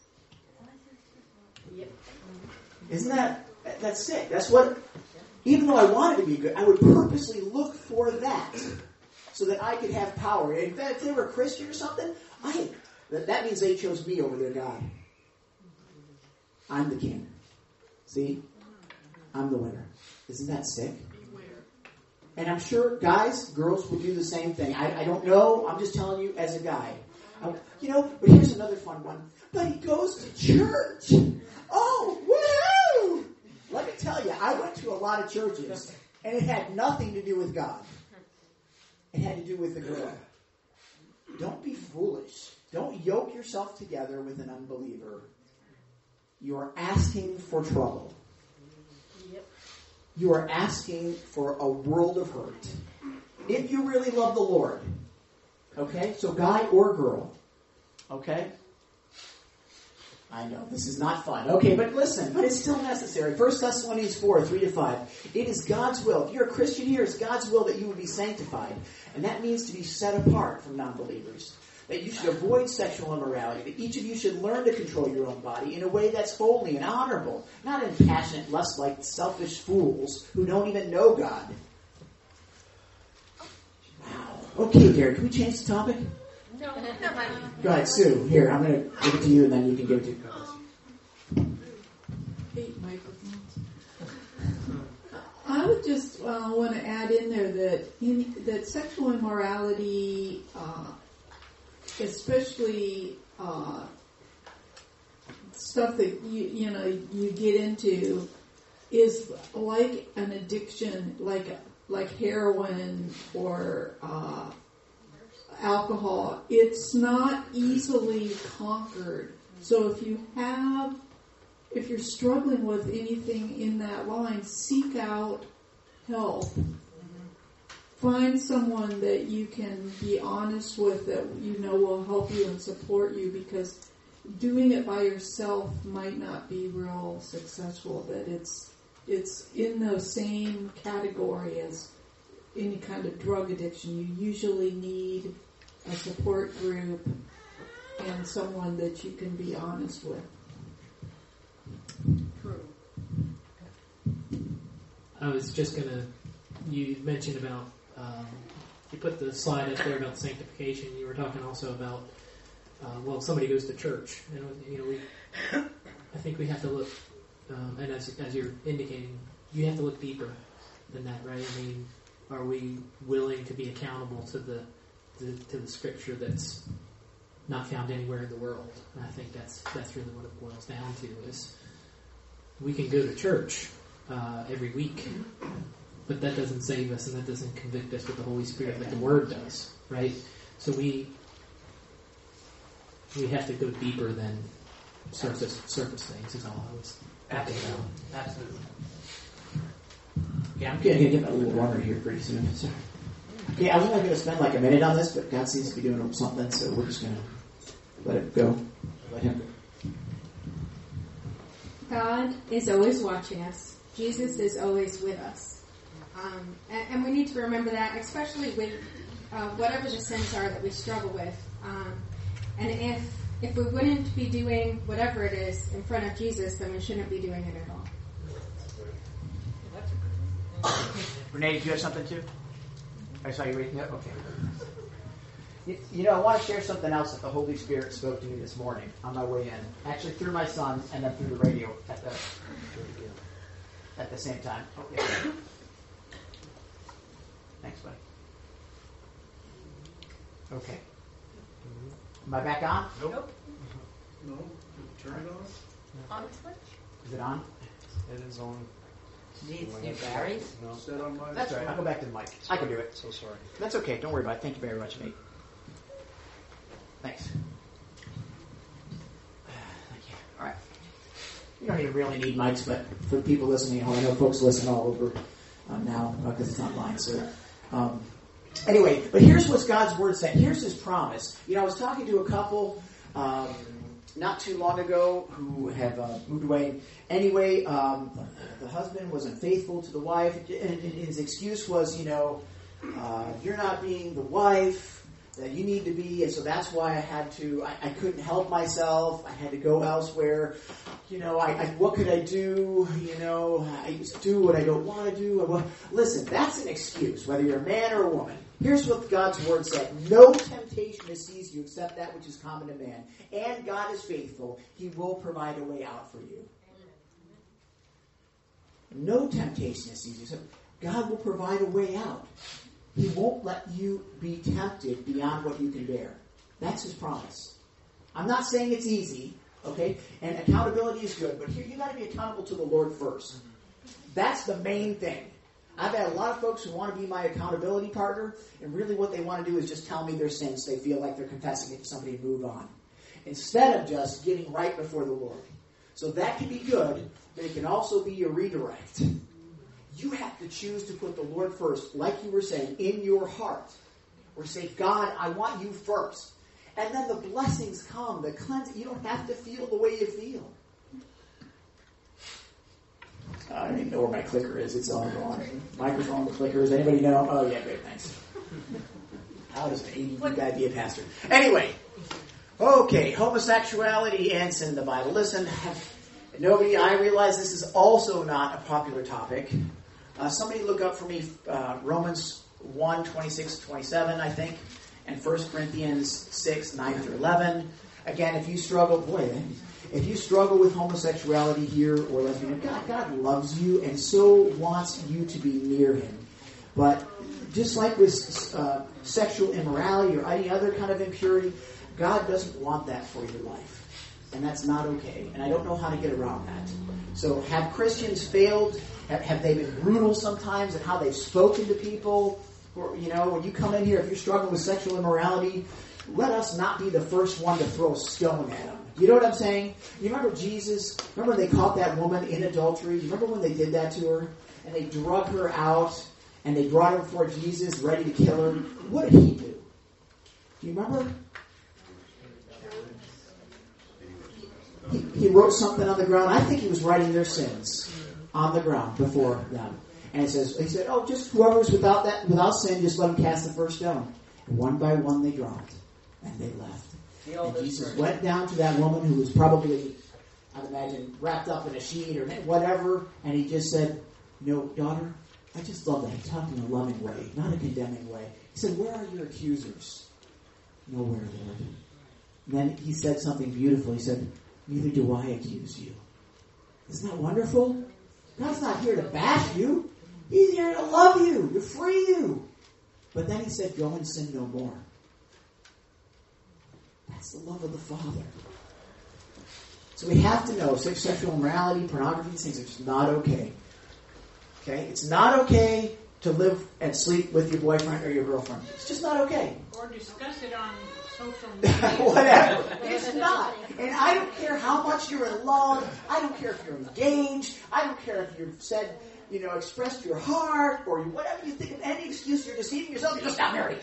Yep. Isn't that, that's sick? That's what... Even though I wanted to be good, I would purposely look for that so that I could have power. In fact, if they were a Christian or something, I that, that means they chose me over their God. I'm the king. See? I'm the winner. Isn't that sick? And I'm sure guys, girls will do the same thing. I, I don't know. I'm just telling you as a guy. I, you know, but here's another fun one. But he goes to church. Oh, woohoo! Let me tell you, I went to a lot of churches, and it had nothing to do with God. It had to do with the girl. Don't be foolish. Don't yoke yourself together with an unbeliever. You are asking for trouble. Yep. You are asking for a world of hurt. If you really love the Lord, okay? So guy or girl, okay? I know, this is not fun. Okay, but listen, but it's still necessary. First Thessalonians four, three to five. It is God's will. If you're a Christian here, it's God's will that you would be sanctified. And that means to be set apart from non-believers. That you should avoid sexual immorality. That each of you should learn to control your own body in a way that's holy and honorable. Not in passionate lust like selfish fools who don't even know God. Wow. Okay, Derek, can we change the topic? No, no, honey. Go ahead, Sue. Here, I'm going to give it to you, and then you can give it to Eight microphones. I would just uh, want to add in there that in, that sexual immorality, uh, especially uh, stuff that you you know you get into, is like an addiction, like like heroin or uh, alcohol. It's not easily conquered. So if you have If you're struggling with anything in that line, seek out help. Find someone that you can be honest with, that you know will help you and support you, because doing it by yourself might not be real successful. That it's it's in the same category as any kind of drug addiction. You usually need a support group and someone that you can be honest with. True. I was just going to, you mentioned about, um, you put the slide up there about sanctification. You were talking also about, uh, well, somebody goes to church. And, you know, we, I think we have to look, um, and as, as you're indicating, you have to look deeper than that, right? I mean, are we willing to be accountable to the, the to the scripture that's not found anywhere in the world? And I think that's that's really what it boils down to, is we can go to church uh, every week, but that doesn't save us, and that doesn't convict us with the Holy Spirit like the Word does, right? So we we have to go deeper than surface surface things. Is all I was thinking about. Absolutely. Yeah, I'm going to get a little water here pretty soon. So. Okay, I was only going to spend like a minute on this, but God seems to be doing something, so we're just going to let it go. Let Him go. God is always watching us. Jesus is always with us. Um, and, and we need to remember that, especially with uh, whatever the sins are that we struggle with. Um, and if if we wouldn't be doing whatever it is in front of Jesus, then we shouldn't be doing it at all. Renee, do you have something too? I saw you reading it. Okay. You, you know, I want to share something else that the Holy Spirit spoke to me this morning on my way in. Actually, through my son and then through the radio at the at the same time. Okay. Thanks, buddy. Okay. Am I back on? Nope. No. Turn it on. On the switch? Is it on? It is on. Needs new batteries? No. Set on my. That's right. I'll go back to the mic. I can do it. So sorry. That's okay. Don't worry about it. Thank you very much, Nate. Thanks. Thank you. All right. You don't even really need mics, but for the people listening at home, I know folks listen all over um, now because uh, it's online. So, um, anyway, but here's what God's Word said. Here's His promise. You know, I was talking to a couple um, not too long ago who have uh, moved away. Anyway, um, the husband was unfaithful to the wife, and his excuse was, you know, uh, you're not being the wife that you need to be, and so that's why I had to, I, I couldn't help myself, I had to go elsewhere, you know, I, I what could I do, you know, I just do what I don't want to do. I, listen, that's an excuse, whether you're a man or a woman. Here's what God's Word said: no temptation has seized you except that which is common to man, and God is faithful, He will provide a way out for you. No temptation has seized you, so God will provide a way out. He won't let you be tempted beyond what you can bear. That's His promise. I'm not saying it's easy, okay? And accountability is good, but here you got to be accountable to the Lord first. That's the main thing. I've had a lot of folks who want to be my accountability partner, and really what they want to do is just tell me their sins. They feel like they're confessing it to somebody and move on, instead of just getting right before the Lord. So that can be good, but it can also be a redirect. You have to choose to put the Lord first, like you were saying, in your heart. Or say, God, I want you first. And then the blessings come, the cleansing. You don't have to feel the way you feel. I don't even know where my clicker is. It's all gone. Microphone, the clicker. Does anybody know? Oh, yeah, great, thanks. How does an A D D guy be a pastor? Anyway. Okay, homosexuality and sin in the Bible. Listen, nobody, I realize this is also not a popular topic. Uh, somebody look up for me uh, Romans one, twenty-six to twenty-seven, I think, and First Corinthians six, nine through eleven. Again, if you struggle, boy, if you struggle with homosexuality here or lesbian, God, God loves you and so wants you to be near Him. But just like with uh, sexual immorality or any other kind of impurity, God doesn't want that for your life. And that's not okay. And I don't know how to get around that. So have Christians failed? Have, have they been brutal sometimes in how they've spoken to people? Or, you know, when you come in here, if you're struggling with sexual immorality, let us not be the first one to throw a stone at them. You know what I'm saying? You remember Jesus? Remember when they caught that woman in adultery? You remember when they did that to her? And they drug her out, and they brought her before Jesus, ready to kill her. What did He do? Do you remember? He, he wrote something on the ground. I think He was writing their sins on the ground before them. And it says, He said, oh, just whoever's without that, without sin, just let them cast the first stone. And one by one they dropped, and they left. And Jesus went down to that woman who was probably, I'd imagine, wrapped up in a sheet or whatever, and He just said, you know, daughter, I just love that. He talked in a loving way, not a condemning way. He said, where are your accusers? Nowhere, Lord. And then He said something beautiful. He said, neither do I accuse you. Isn't that wonderful? God's not here to bash you. He's here to love you, to free you. But then He said, go and sin no more. That's the love of the Father. So we have to know sexual immorality, pornography, these things are just not okay. Okay? It's not okay to live and sleep with your boyfriend or your girlfriend. It's just not okay. Or discuss it on social media. Whatever. It's not. And I don't care how much you're in love. I don't care if you're engaged. I don't care if you've said, you know, expressed your heart or whatever you think of any excuse. You're deceiving yourself. You're just not married.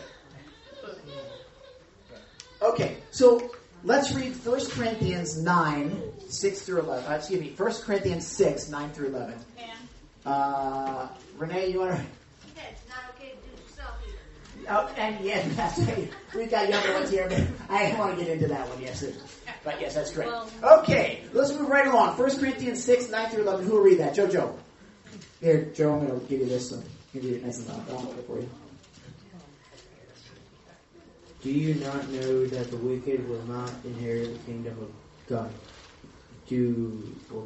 Okay, so let's read First Corinthians nine, six through eleven. Uh, excuse me, First Corinthians six, nine through eleven. Uh, Renee, you want to... Yeah, it's not okay to do yourself either. Oh, and yes, that's right. We've got younger ones here, but I don't want to get into that one, yes. But yes, that's great. Okay, let's move right along. First Corinthians six, nine through eleven. Who will read that? Joe, Joe. Here, Joe, I'm going to give you this. So give you it nice and loud. I'll hold it for you. Do you not know that the wicked will not inherit the kingdom of God? Do well,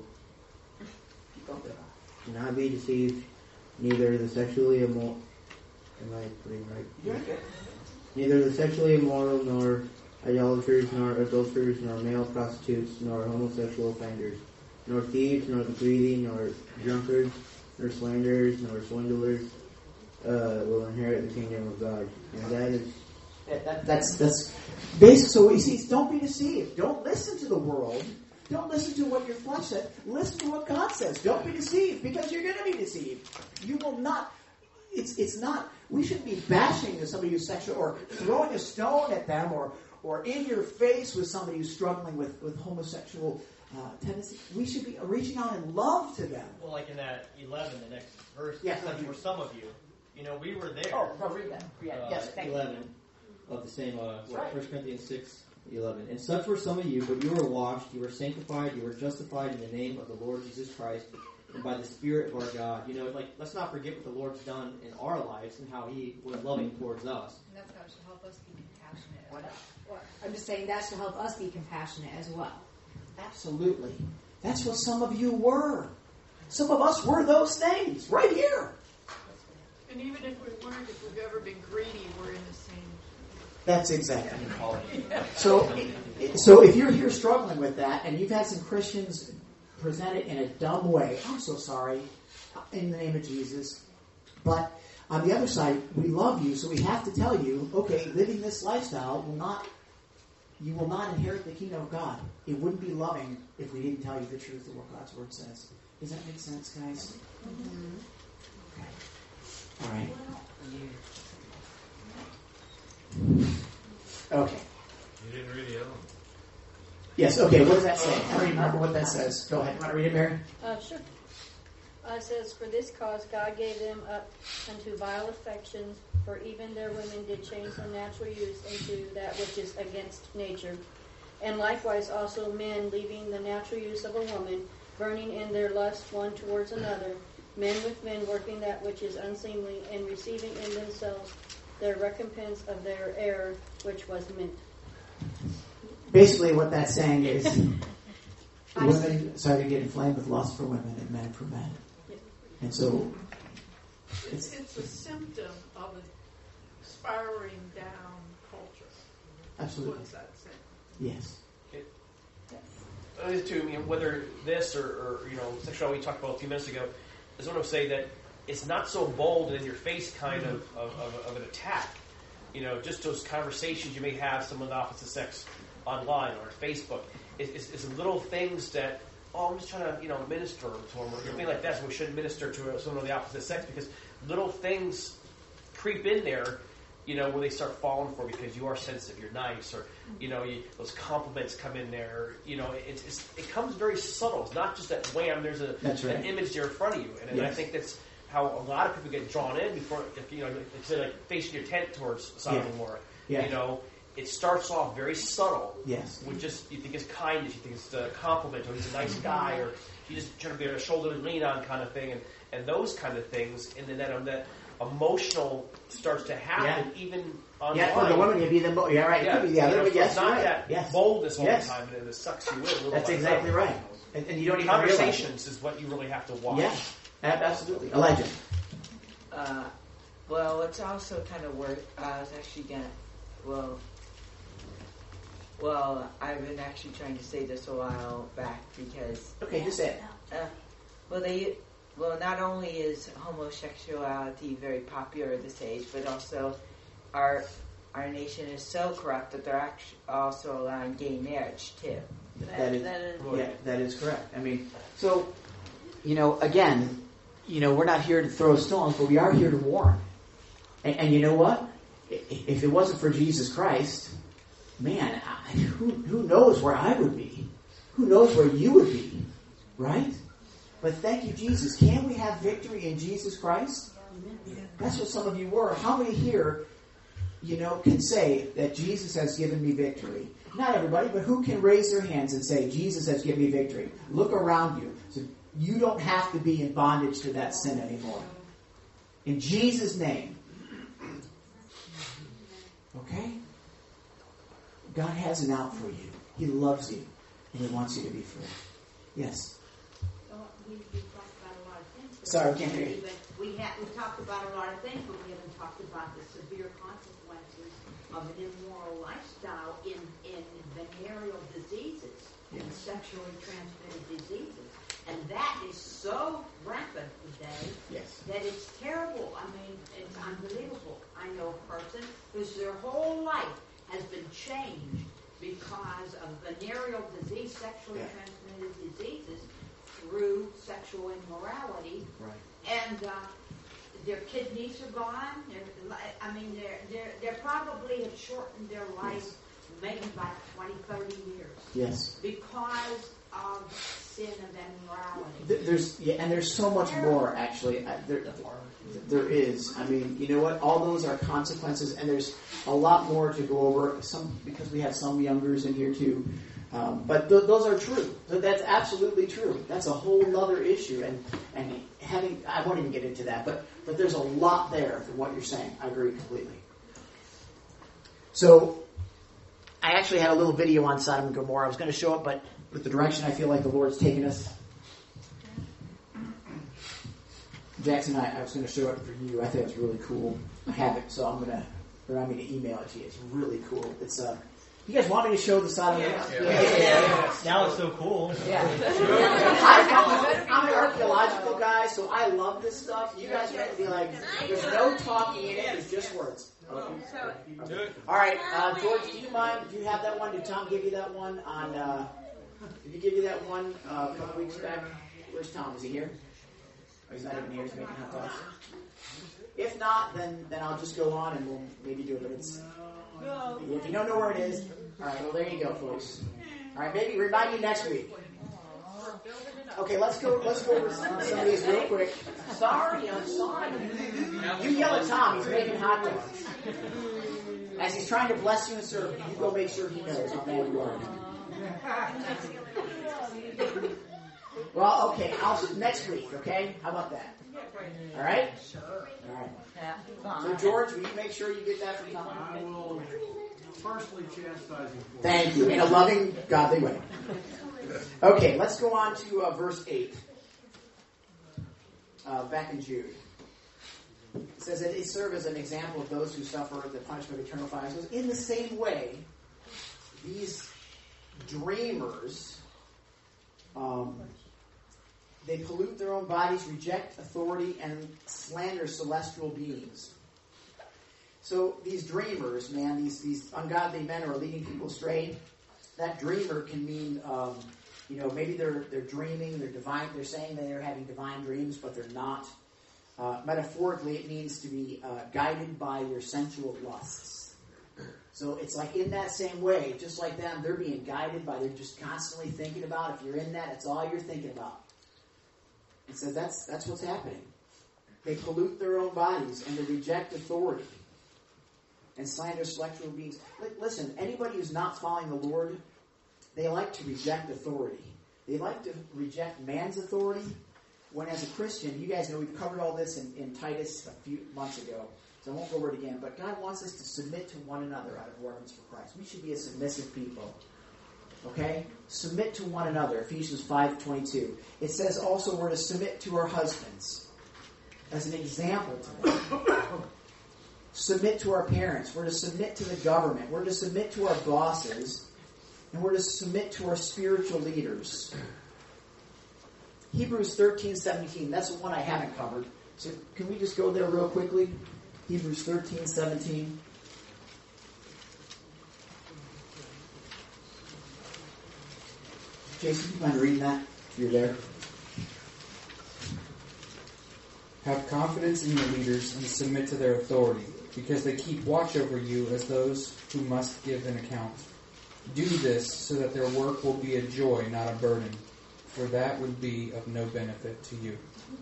do not be deceived. Neither the sexually immoral. Am I putting right? You're good. Neither the sexually immoral, nor idolaters, nor adulterers, nor male prostitutes, nor homosexual offenders, nor thieves, nor the greedy, nor drunkards, nor slanderers, nor swindlers uh, will inherit the kingdom of God. And that is. That, that, that's that's basic. So he says, don't be deceived. Don't listen to the world. Don't listen to what your flesh says. Listen to what God says. Don't be deceived, because you're going to be deceived. You will not. It's it's not. We shouldn't be bashing somebody who's sexual or throwing a stone at them or or in your face with somebody who's struggling with with homosexual uh, tendencies. We should be reaching out in love to them. Well, like in that eleven, the next verse, yes, it says, for some of you, you know, we were there. Oh, no, read that. Yeah, uh, yes, thank eleven. You. Of the same, uh, right. First Corinthians six, eleven. And such were some of you, but you were washed, you were sanctified, you were justified in the name of the Lord Jesus Christ, and by the Spirit of our God. You know, like, let's not forget what the Lord's done in our lives and how He was loving towards us. And that's how it should help us be compassionate as well. Well, I'm just saying that should help us be compassionate as well. Absolutely. That's what some of you were. Some of us were those things right here. And even if we weren't, if we've ever been greedy, we're in the same. That's exactly. So, so if you're here struggling with that, and you've had some Christians present it in a dumb way, I'm so sorry, in the name of Jesus. But on the other side, we love you, so we have to tell you, okay, living this lifestyle will not, you will not inherit the kingdom of God. It wouldn't be loving if we didn't tell you the truth of what God's word says. Does that make sense, guys? Mm-hmm. Okay. All right. Okay. You didn't read the other one. Yes, okay, what does that say? I don't remember what that says. Go ahead. You want to read it, Mary? Uh, sure. Uh, it says, for this cause God gave them up unto vile affections, for even their women did change their natural use into that which is against nature. And likewise also men, leaving the natural use of a woman, burning in their lust one towards another, men with men working that which is unseemly, and receiving in themselves their recompense of their error, which was meant. Basically what that's saying is, women start to get inflamed with lust for women and men for men. And so It's, it's a symptom of a spiraling down culture. Absolutely. What's that say? Yes. It, uh, too, I mean, whether this or, or you know, sexuality we talked about a few minutes ago, I just want to say that it's not so bold and in your face kind of, of, of, of an attack. You know, just those conversations you may have with someone of the opposite sex online or Facebook. It, it's, it's little things that, oh, I'm just trying to, you know, minister to them or something like that. So we shouldn't minister to someone of the opposite sex because little things creep in there, you know, where they start falling for because you are sensitive, you're nice, or, you know, you, those compliments come in there. You know, it, it's, it comes very subtle. It's not just that wham, there's a, That's right. an image there in front of you. And, and Yes. I think that's how a lot of people get drawn in before, if you know, like say like facing your tent towards Sodom Yeah. and Gomorrah. Yeah. You know, it starts off very subtle. Yes. With just you think it's kindness, you think it's a compliment, or he's a nice guy, or you just trying to be a shoulder to lean on kind of thing, and, and those kind of things, and then that um, that emotional starts to happen even online. Yeah, for the women, you'd be the mo- yeah, right. It Yeah, could be the other, you know, but so yes, it's you're not right. that Yes. boldness all Yes. the time, and it sucks you in. little That's by exactly little. right. And, and you don't even realize Conversations is what you really have to watch. Yeah, ab- absolutely. Elijah. Uh, well, it's also kind of work. Uh, I was actually gonna. Well, well, I've been actually trying to say this a while back because. Okay, just say it. Uh, well, they. Well, not only is homosexuality very popular this age, but also our our nation is so corrupt that they're actually also allowing gay marriage too. That is, yeah, that is correct. I mean, so, you know, again, you know, we're not here to throw stones, but we are here to warn. And, and you know what? I- If it wasn't for Jesus Christ, man, I, who, who knows where I would be? Who knows where you would be? Right? But thank you, Jesus. Can we have victory in Jesus Christ? That's what some of you were. How many here, you know, can say that Jesus has given me victory? Not everybody, but who can raise their hands and say, Jesus has given me victory? Look around you. So you don't have to be in bondage to that sin anymore. In Jesus' name. Okay? God has an out for you. He loves you. And He wants you to be free. Yes. So we, we talked about a lot of things. but- Sorry, I can't hear you. But we have we talked about a lot of things, but we haven't talked about the severe consequences of an immoral lifestyle in in venereal diseases and sexually transmitted diseases, and that is so rampant today Yes. that it's terrible. I mean, it's unbelievable. I know a person whose their whole life has been changed because of venereal disease, sexually Yeah. transmitted diseases through sexual immorality, Right. and uh, their kidneys are gone. They're, li- I mean, they're, they're, they're probably have shortened their life maybe by twenty, thirty years. Yes. Because of sin of immorality. Th- There's yeah, and there's so much more actually. Uh, There, there is. I mean, you know what? All those are consequences, and there's a lot more to go over. Some because we have some youngers in here too, um, but th- those are true. So that's absolutely true. That's a whole other issue, and and having I won't even get into that, but but there's a lot there for what you're saying. I agree completely. So I actually had a little video on Sodom and Gomorrah. I was going to show it, but with the direction I feel like the Lord's taking us. Jackson, I, I was going to show it for you. I think it's really cool. I have it, so I'm going to remind me to email it to you. It's really cool. It's uh, you guys want me to show the Sodom and Gomorrah? Yeah. Yeah. Yeah. Now it's so cool. Yeah. I, I'm, I'm an archaeological guy, so I love this stuff. You guys are going to be like, there's no talking in it. There's just words. Okay. All right, uh, George, do you mind? Do you have that one? Did Tom give you that one on? Uh, did he give you that one uh, a couple weeks back? Where's Tom? Is he here? Oh, he's not even here. He's making hot dogs. If not, then then I'll just go on and we'll maybe do it. But it's if you don't know where it is, all right. Well, there you go, folks. All right, maybe remind me next week. Okay, let's go. Let's go over some, some of these real quick. Sorry, I'm sorry. You yell at Tom. He's making hot dogs. As he's trying to bless you and serve you, you go make sure he knows how bad you are. Well, okay. I'll next week. Okay, how about that? All right. All right. So George, will you make sure you get that from Tom? I will personally chastise him for it. Thank you in a loving, godly way. Okay, let's go on to uh, verse eight. Uh, back in Jude. It says that they serve as an example of those who suffer the punishment of eternal fire. It says, in the same way, these dreamers, um, they pollute their own bodies, reject authority, and slander celestial beings. So these dreamers, man, these, these ungodly men who are leading people astray, that dreamer can mean, um, you know, maybe they're they're dreaming, they're divine, they're saying that they're having divine dreams, but they're not. Uh, metaphorically, it means to be uh, guided by your sensual lusts. So it's like in that same way, just like them, they're being guided by, they're just constantly thinking about, if you're in that, it's all you're thinking about. And so that's that's what's happening. They pollute their own bodies and they reject authority and slander celestial beings. Listen, anybody who's not following the Lord, they like to reject authority. They like to reject man's authority. When as a Christian, you guys know we've covered all this in, in Titus a few months ago, so I won't go over it again, but God wants us to submit to one another out of reverence for Christ. We should be a submissive people. Okay? Submit to one another, Ephesians five twenty-two. It says also we're to submit to our husbands as an example to them. Submit to our parents. We're to submit to the government. We're to submit to our bosses. And we're to submit to our spiritual leaders. Hebrews thirteen seventeen. That's the one I haven't covered. So can we just go there real quickly? Hebrews thirteen seventeen. Jason, do you mind reading that? You're there. Have confidence in your leaders and submit to their authority, because they keep watch over you as those who must give an account. Do this so that their work will be a joy, not a burden, for that would be of no benefit to you.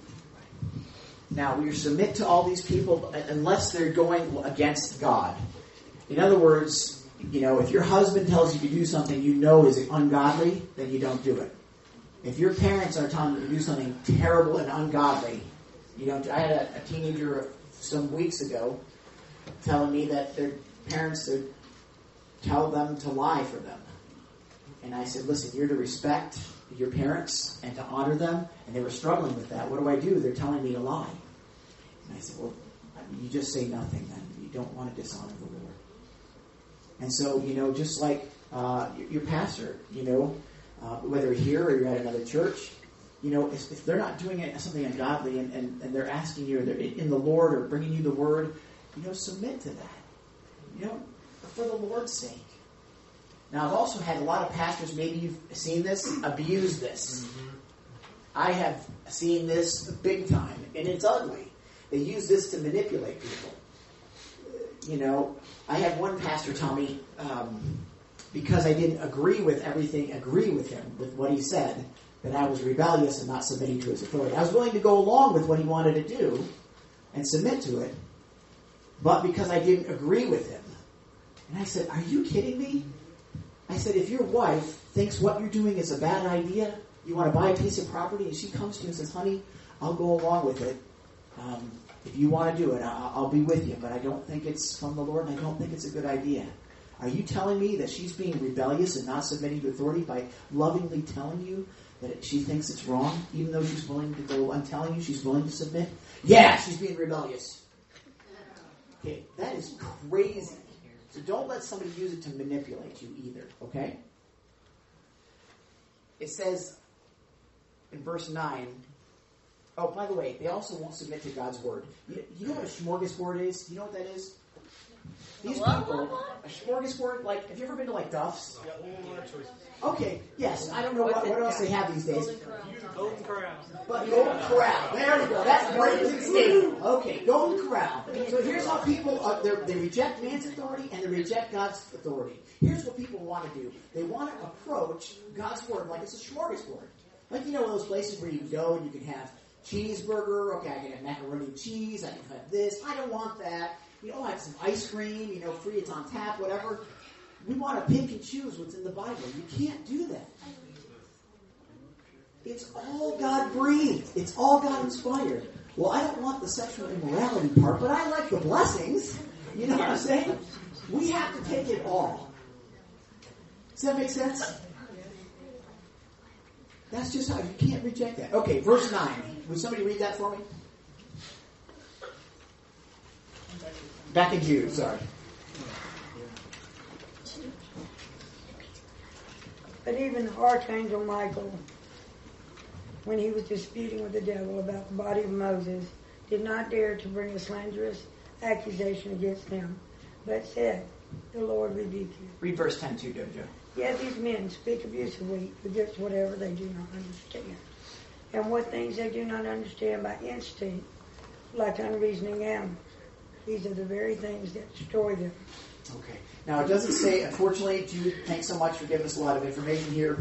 Now, we submit to all these people unless they're going against God. In other words, you know, if your husband tells you to do something you know is ungodly, then you don't do it. If your parents are telling you to do something terrible and ungodly, you don't. I had a, a teenager some weeks ago telling me that their parents would tell them to lie for them. And I said, listen, you're to respect your parents and to honor them. And they were struggling with that. What do I do? They're telling me to lie. And I said, well, you just say nothing then. You don't want to dishonor the Lord. And so, you know, just like uh, your pastor, you know, uh, whether here or you're at another church, you know, if, if they're not doing it, something ungodly and, and, and they're asking you, or they're in the Lord or bringing you the word, you know, submit to that. You know, for the Lord's sake. Now, I've also had a lot of pastors, maybe you've seen this, abuse this. Mm-hmm. I have seen this big time, and it's ugly. They use this to manipulate people. You know, I had one pastor tell me, um, because I didn't agree with everything, agree with him, with what he said, that I was rebellious and not submitting to his authority. I was willing to go along with what he wanted to do and submit to it, but because I didn't agree with him. And I said, are you kidding me? I said, if your wife thinks what you're doing is a bad idea, you want to buy a piece of property, and she comes to you and says, honey, I'll go along with it. Um, if you want to do it, I'll, I'll be with you, but I don't think it's from the Lord, and I don't think it's a good idea. Are you telling me that she's being rebellious and not submitting to authority by lovingly telling you that she thinks it's wrong, even though she's willing to go, I'm telling you she's willing to submit? Yeah, she's being rebellious. Okay, that is crazy. So don't let somebody use it to manipulate you either, okay? It says in verse nine, oh, by the way, they also won't submit to God's word. You, you know what a smorgasbord is? You know what that is? These people, a smorgasbord, like, have you ever been to, like, Duff's? Okay, yes, I don't know what, what else they have these days. Golden Corral. But Golden Corral, there we go. That's Bradenton Stadium. Okay, Golden Corral. So here's how people, uh, they reject man's authority and they reject God's authority. Here's what people want to do. They want to approach God's word like it's a smorgasbord. Like, you know, those places where you can go and you can have cheeseburger, okay, I can have macaroni and cheese, I can have this, I don't want that. You know, I have some ice cream, you know, free, it's on tap, whatever. We want to pick and choose what's in the Bible. You can't do that. It's all God-breathed. It's all God-inspired. Well, I don't want the sexual immorality part, but I like the blessings. You know what I'm saying? We have to take it all. Does that make sense? That's just how you can't reject that. Okay, verse nine. Would somebody read that for me? Back in Jude, sorry. But even the Archangel Michael, when he was disputing with the devil about the body of Moses, did not dare to bring a slanderous accusation against him, but said, the Lord rebuke you. Read verse ten too, Dojo. Yet these men speak abusively against whatever they do not understand. And what things they do not understand by instinct, like unreasoning animals. These are the very things that destroy them. Okay. Now, it doesn't say, unfortunately, Jude, thanks so much for giving us a lot of information here.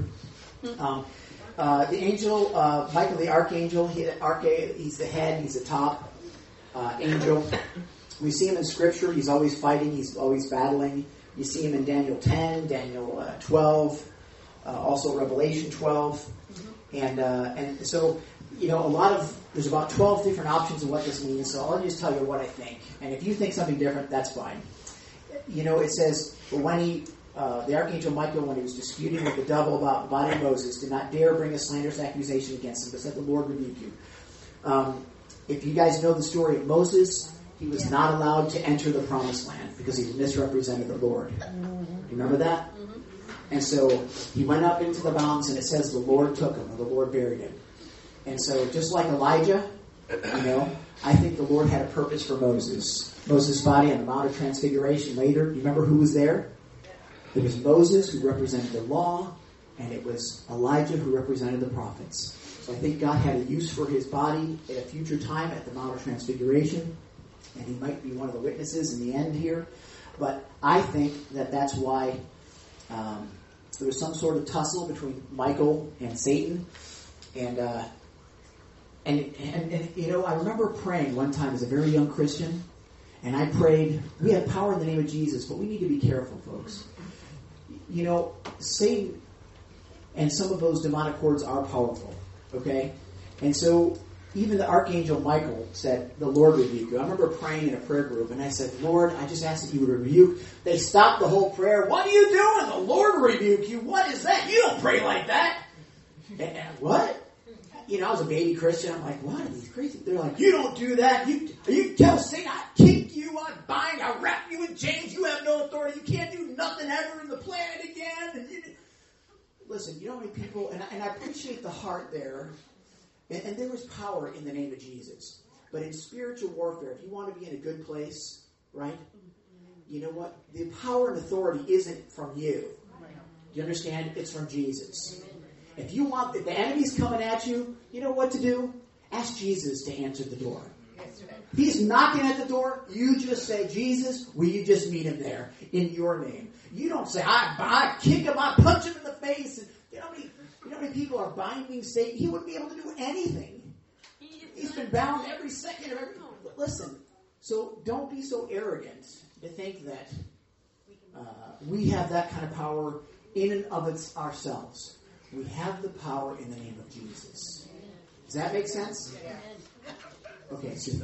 Um, uh, the angel, uh, Michael the archangel, he, arche, he's the head, he's the top uh, angel. We see him in Scripture. He's always fighting. He's always battling. You see him in Daniel ten, Daniel uh, twelve, uh, also Revelation twelve. Mm-hmm. And uh, and so, you know, a lot of, there's about twelve different options of what this means. So I'll just tell you what I think. And if you think something different, that's fine. You know, it says, when he, uh, the Archangel Michael, when he was disputing with the devil about the body of Moses, did not dare bring a slanderous accusation against him, but said, the Lord rebuke you. Um, if you guys know the story of Moses, he was yeah. not allowed to enter the promised land because he misrepresented the Lord. Mm-hmm. Remember that? Mm-hmm. And so he went up into the mountains, and it says the Lord took him, or the Lord buried him. And so just like Elijah, you know, I think the Lord had a purpose for Moses. Moses' body on the Mount of Transfiguration later. You remember who was there? It was Moses who represented the law, and it was Elijah who represented the prophets. So I think God had a use for his body at a future time at the Mount of Transfiguration, and he might be one of the witnesses in the end here. But I think that that's why um, there was some sort of tussle between Michael and Satan, and uh, and, and and you know, I remember praying one time as a very young Christian. And I prayed, we have power in the name of Jesus, but we need to be careful, folks. You know, Satan and some of those demonic hordes are powerful, okay? And so even the Archangel Michael said, the Lord rebuke you. I remember praying in a prayer group, and I said, Lord, I just asked that you would rebuke. They stopped the whole prayer. What are you doing? The Lord rebuke you. What is that? You don't pray like that. And, and what? You know, I was a baby Christian. I'm like, what are these crazy? They're like, you don't do that. You you tell Satan, I kick you, I bind, I wrap you in chains. You have no authority. You can't do nothing ever in the planet again. And you, listen, you know how many people, and I, and I appreciate the heart there, and, and there was power in the name of Jesus. But in spiritual warfare, if you want to be in a good place, right, you know what? The power and authority isn't from you. Do you understand? It's from Jesus. If you want, if the enemy's coming at you, you know what to do? Ask Jesus to answer the door. If he's knocking at the door, you just say, Jesus, will you just meet him there in your name? You don't say, I, I kick him, I punch him in the face. And you know how many, you know how many people are binding Satan? He wouldn't be able to do anything. He's been bound every second of every... Listen, so don't be so arrogant to think that uh, we have that kind of power in and of it's ourselves. We have the power in the name of Jesus. Does that make sense? Okay, Susan.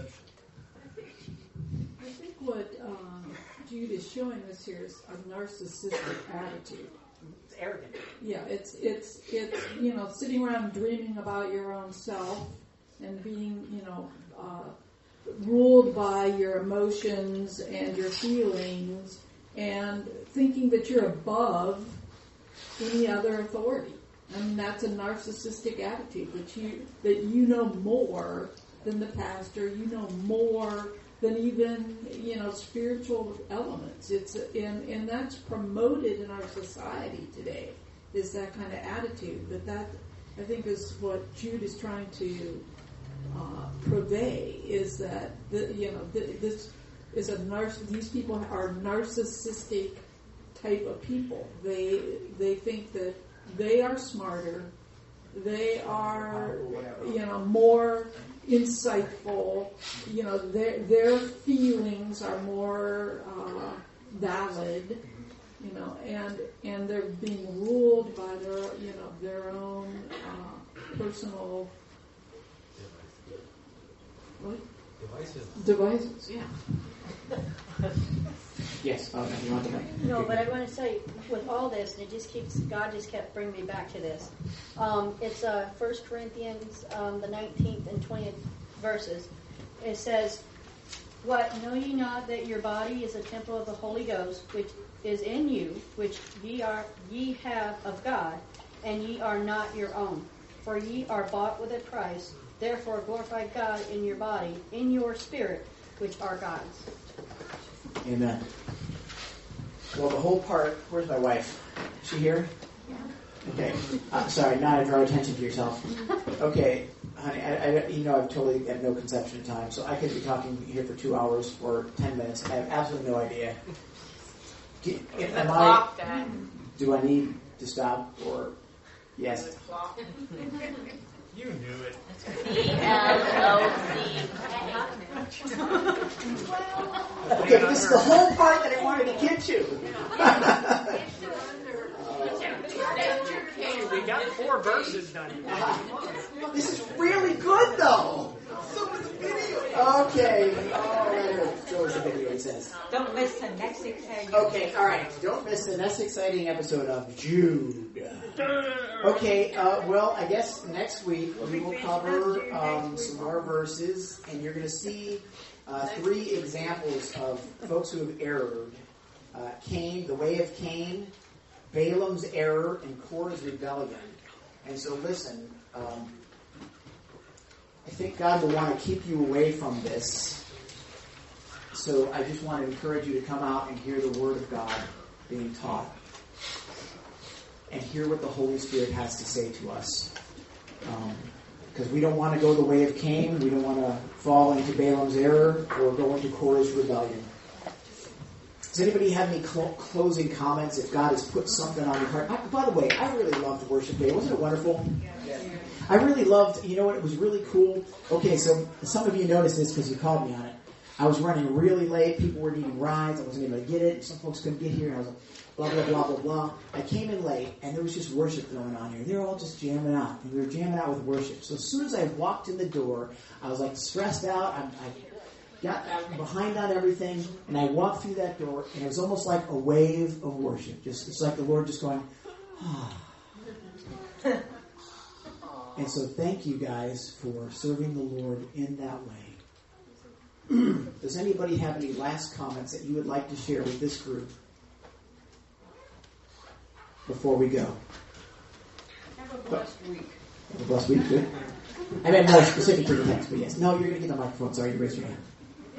I think what um, Jude is showing us here is a narcissistic attitude. It's arrogant. Yeah, it's it's it's you know, sitting around dreaming about your own self and being, you know, uh, ruled by your emotions and your feelings and thinking that you're above any other authority. I mean, that's a narcissistic attitude, that you that you know more than the pastor, you know more than even, you know, spiritual elements. It's and and that's promoted in our society today, is that kind of attitude. But that, I think, is what Jude is trying to uh, purvey, is that the, you know the, this is a narciss. These people are narcissistic type of people. They they think that they are smarter, they are, you know, more insightful, you know, their their feelings are more uh, valid, you know, and and they're being ruled by their, you know, their own uh, personal what? Devices. Devices. Yeah. Yes. Oh, you want to make? No, but I want to say with all this, and it just keeps God just kept bringing me back to this. Um, it's uh, First Corinthians, um, the nineteenth and twentieth verses. It says, "What know ye not that your body is a temple of the Holy Ghost, which is in you, which ye are ye have of God, and ye are not your own. For ye are bought with a price. Therefore glorify God in your body, in your spirit, which are God's." Amen. Well, the whole part. Where's my wife? Is she here? Okay. Uh, sorry, not to draw attention to yourself. Okay, honey. I, I, you know, I totally have no conception of time, so I could be talking here for two hours or ten minutes. I have absolutely no idea. Get, am I, do I need to stop or yes? You knew it. C L O C. Okay, this is the whole part that I wanted to get to. We got four verses done. This is really good, though. So was the video. Okay. Oh, so was the video, it says. Don't miss the next exciting Okay, all right. Don't miss the next exciting episode of Jude. Okay, uh, well, I guess next week we will cover um, some more verses, and you're going to see uh, three examples of folks who have erred. Uh, Cain, the way of Cain, Balaam's error, and Korah's rebellion. And so listen, um, I think God will want to keep you away from this. So I just want to encourage you to come out and hear the Word of God being taught. And hear what the Holy Spirit has to say to us. Because um, we don't want to go the way of Cain. We don't want to fall into Balaam's error or go into Korah's rebellion. Does anybody have any cl- closing comments if God has put something on your heart? I, by the way, I really loved Worship Day. Wasn't it wonderful? Yeah. I really loved, you know what, it was really cool. Okay, so some of you noticed this because you called me on it. I was running really late. People were needing rides. I wasn't able to get it. Some folks couldn't get here. And I was like, blah, blah, blah, blah, blah. I came in late, and there was just worship going on here. They were all just jamming out. And we were jamming out with worship. So as soon as I walked in the door, I was like stressed out. I, I got behind on everything, and I walked through that door, and it was almost like a wave of worship. Just It's like the Lord just going, ah. And so thank you guys for serving the Lord in that way. Does anybody have any last comments that you would like to share with this group before we go? Have a blessed week. Have a blessed week, good. I meant more specific to the text, but yes. No, you're going to get the microphone. Sorry, you raised your hand.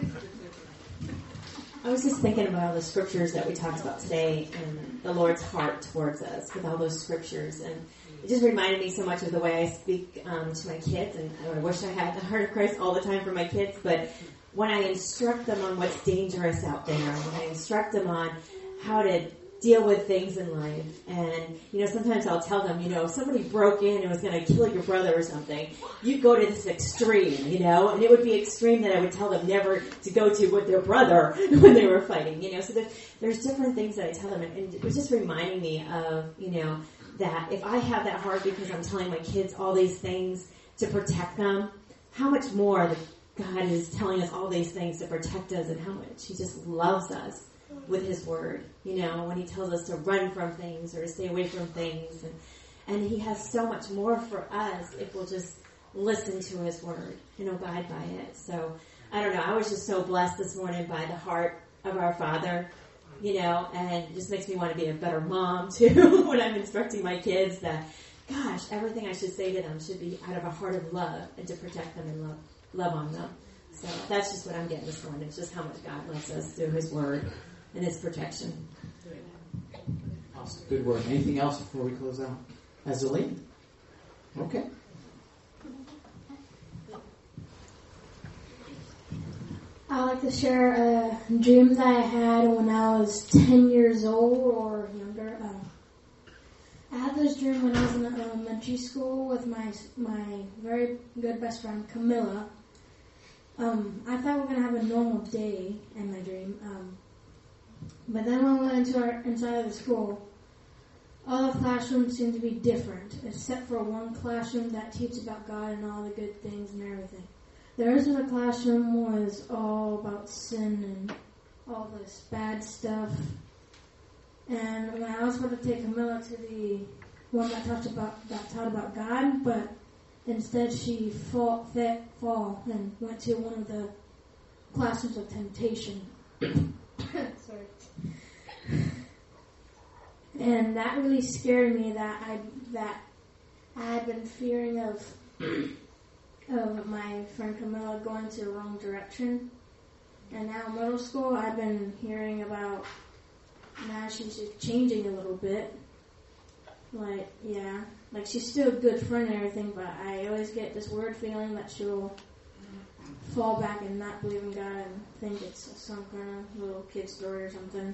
I was just thinking about all the scriptures that we talked about today and the Lord's heart towards us with all those scriptures. And it just reminded me so much of the way I speak um, to my kids. And I wish I had the heart of Christ all the time for my kids. But when I instruct them on what's dangerous out there, when I instruct them on how to deal with things in life, and, you know, sometimes I'll tell them, you know, if somebody broke in and was going to kill your brother or something, you'd go to this extreme, you know, and it would be extreme that I would tell them never to go to with their brother when they were fighting, you know, so there's, there's different things that I tell them, and, and it was just reminding me of, you know, that if I have that heart because I'm telling my kids all these things to protect them, how much more the God is telling us all these things to protect us, and how much He just loves us with His Word. You know, when He tells us to run from things or to stay away from things. And, and He has so much more for us if we'll just listen to His Word and abide by it. So, I don't know, I was just so blessed this morning by the heart of our Father, you know, and it just makes me want to be a better mom, too, when I'm instructing my kids that, gosh, everything I should say to them should be out of a heart of love and to protect them and love. love on them. So that's just what I'm getting this morning. It's just how much God loves us through His Word and His protection. Awesome. Good word. Anything else before we close out? Azaleen? Okay. I like to share a dream that I had when I was ten years old or younger. Um, I had this dream when I was in elementary school with my my very good best friend, Camilla. Um, I thought we were going to have a normal day in my dream. Um, but then when we went into our, inside of the school, all the classrooms seemed to be different, except for one classroom that teaches about God and all the good things and everything. theirs in the classroom was all about sin and all this bad stuff. And when I was about to take Camilla to the one that talked about that taught about God, but instead she fall, fit, fall and went to one of the classrooms of temptation. Sorry. And that really scared me. That I that I had been fearing of of my friend Camilla going to the wrong direction. And now in middle school, I've been hearing about now she's changing a little bit. Like, yeah, like she's still a good friend and everything, but I always get this weird feeling that she'll fall back and not believe in God and think it's some kind of little kid story or something.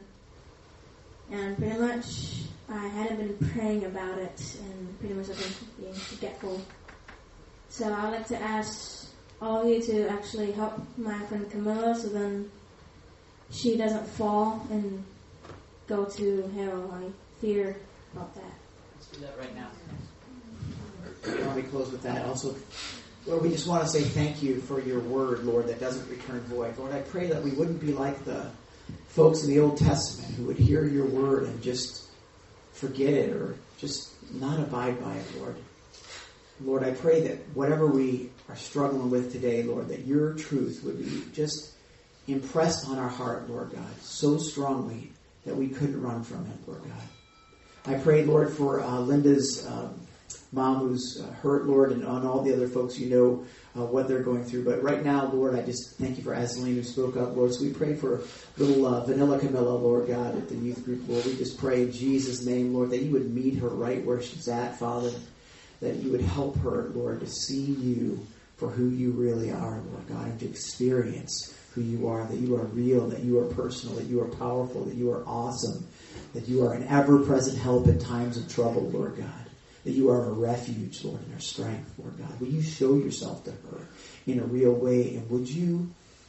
And pretty much, I hadn't been praying about it, and pretty much I've been being forgetful. So I'd like to ask all of you to actually help my friend Camilla, so then she doesn't fall and go to hell. I fear about that. Let's do that right now. Let me close with that. Also, Lord, we just want to say thank you for your word, Lord, that doesn't return void. Lord, I pray that we wouldn't be like the folks in the Old Testament who would hear your word and just forget it or just not abide by it, Lord. Lord, I pray that whatever we are struggling with today, Lord, that your truth would be just impressed on our heart, Lord God, so strongly that we couldn't run from it, Lord God. I pray, Lord, for uh, Linda's um, mom who's uh, hurt, Lord, and on all the other folks, you know uh, what they're going through. But right now, Lord, I just thank you for Azaline who spoke up, Lord. So we pray for little uh, Vanilla Camilla, Lord God, at the youth group, Lord. We just pray in Jesus' name, Lord, that you would meet her right where she's at, Father, that you would help her, Lord, to see you for who you really are, Lord God, and to experience who you are, that you are real, that you are personal, that you are powerful, that you are awesome, that you are an ever-present help in times of trouble, Lord God. That you are a refuge, Lord, and our strength, Lord God. Will you show yourself to her in a real way? And would you,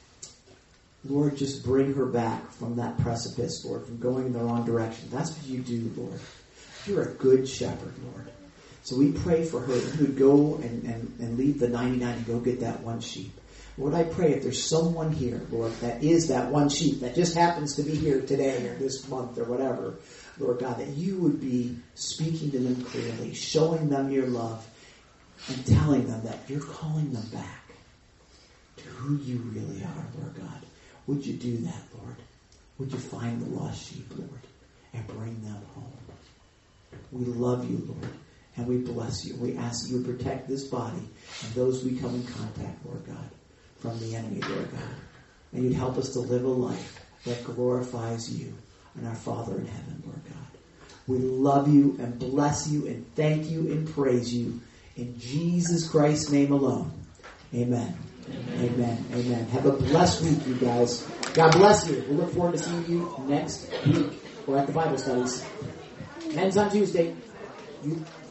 Lord, just bring her back from that precipice, Lord, from going in the wrong direction. That's what you do, Lord. You're a good shepherd, Lord. So we pray for her that you would go and, and, and leave the ninety-nine and go get that one sheep. Lord, I pray if there's someone here, Lord, that is that one sheep that just happens to be here today or this month or whatever, Lord God, that you would be speaking to them clearly, showing them your love, and telling them that you're calling them back to who you really are, Lord God. Would you do that, Lord? Would you find the lost sheep, Lord, and bring them home? We love you, Lord, and we bless you. We ask that you would protect this body and those we come in contact, Lord God, from the enemy, Lord God. And you'd help us to live a life that glorifies you and our Father in heaven, Lord God. We love you and bless you and thank you and praise you in Jesus Christ's name alone. Amen. Amen. Amen. Amen. Have a blessed week, you guys. God bless you. We look forward to seeing you next week. We're at the Bible studies. Ends on Tuesday. You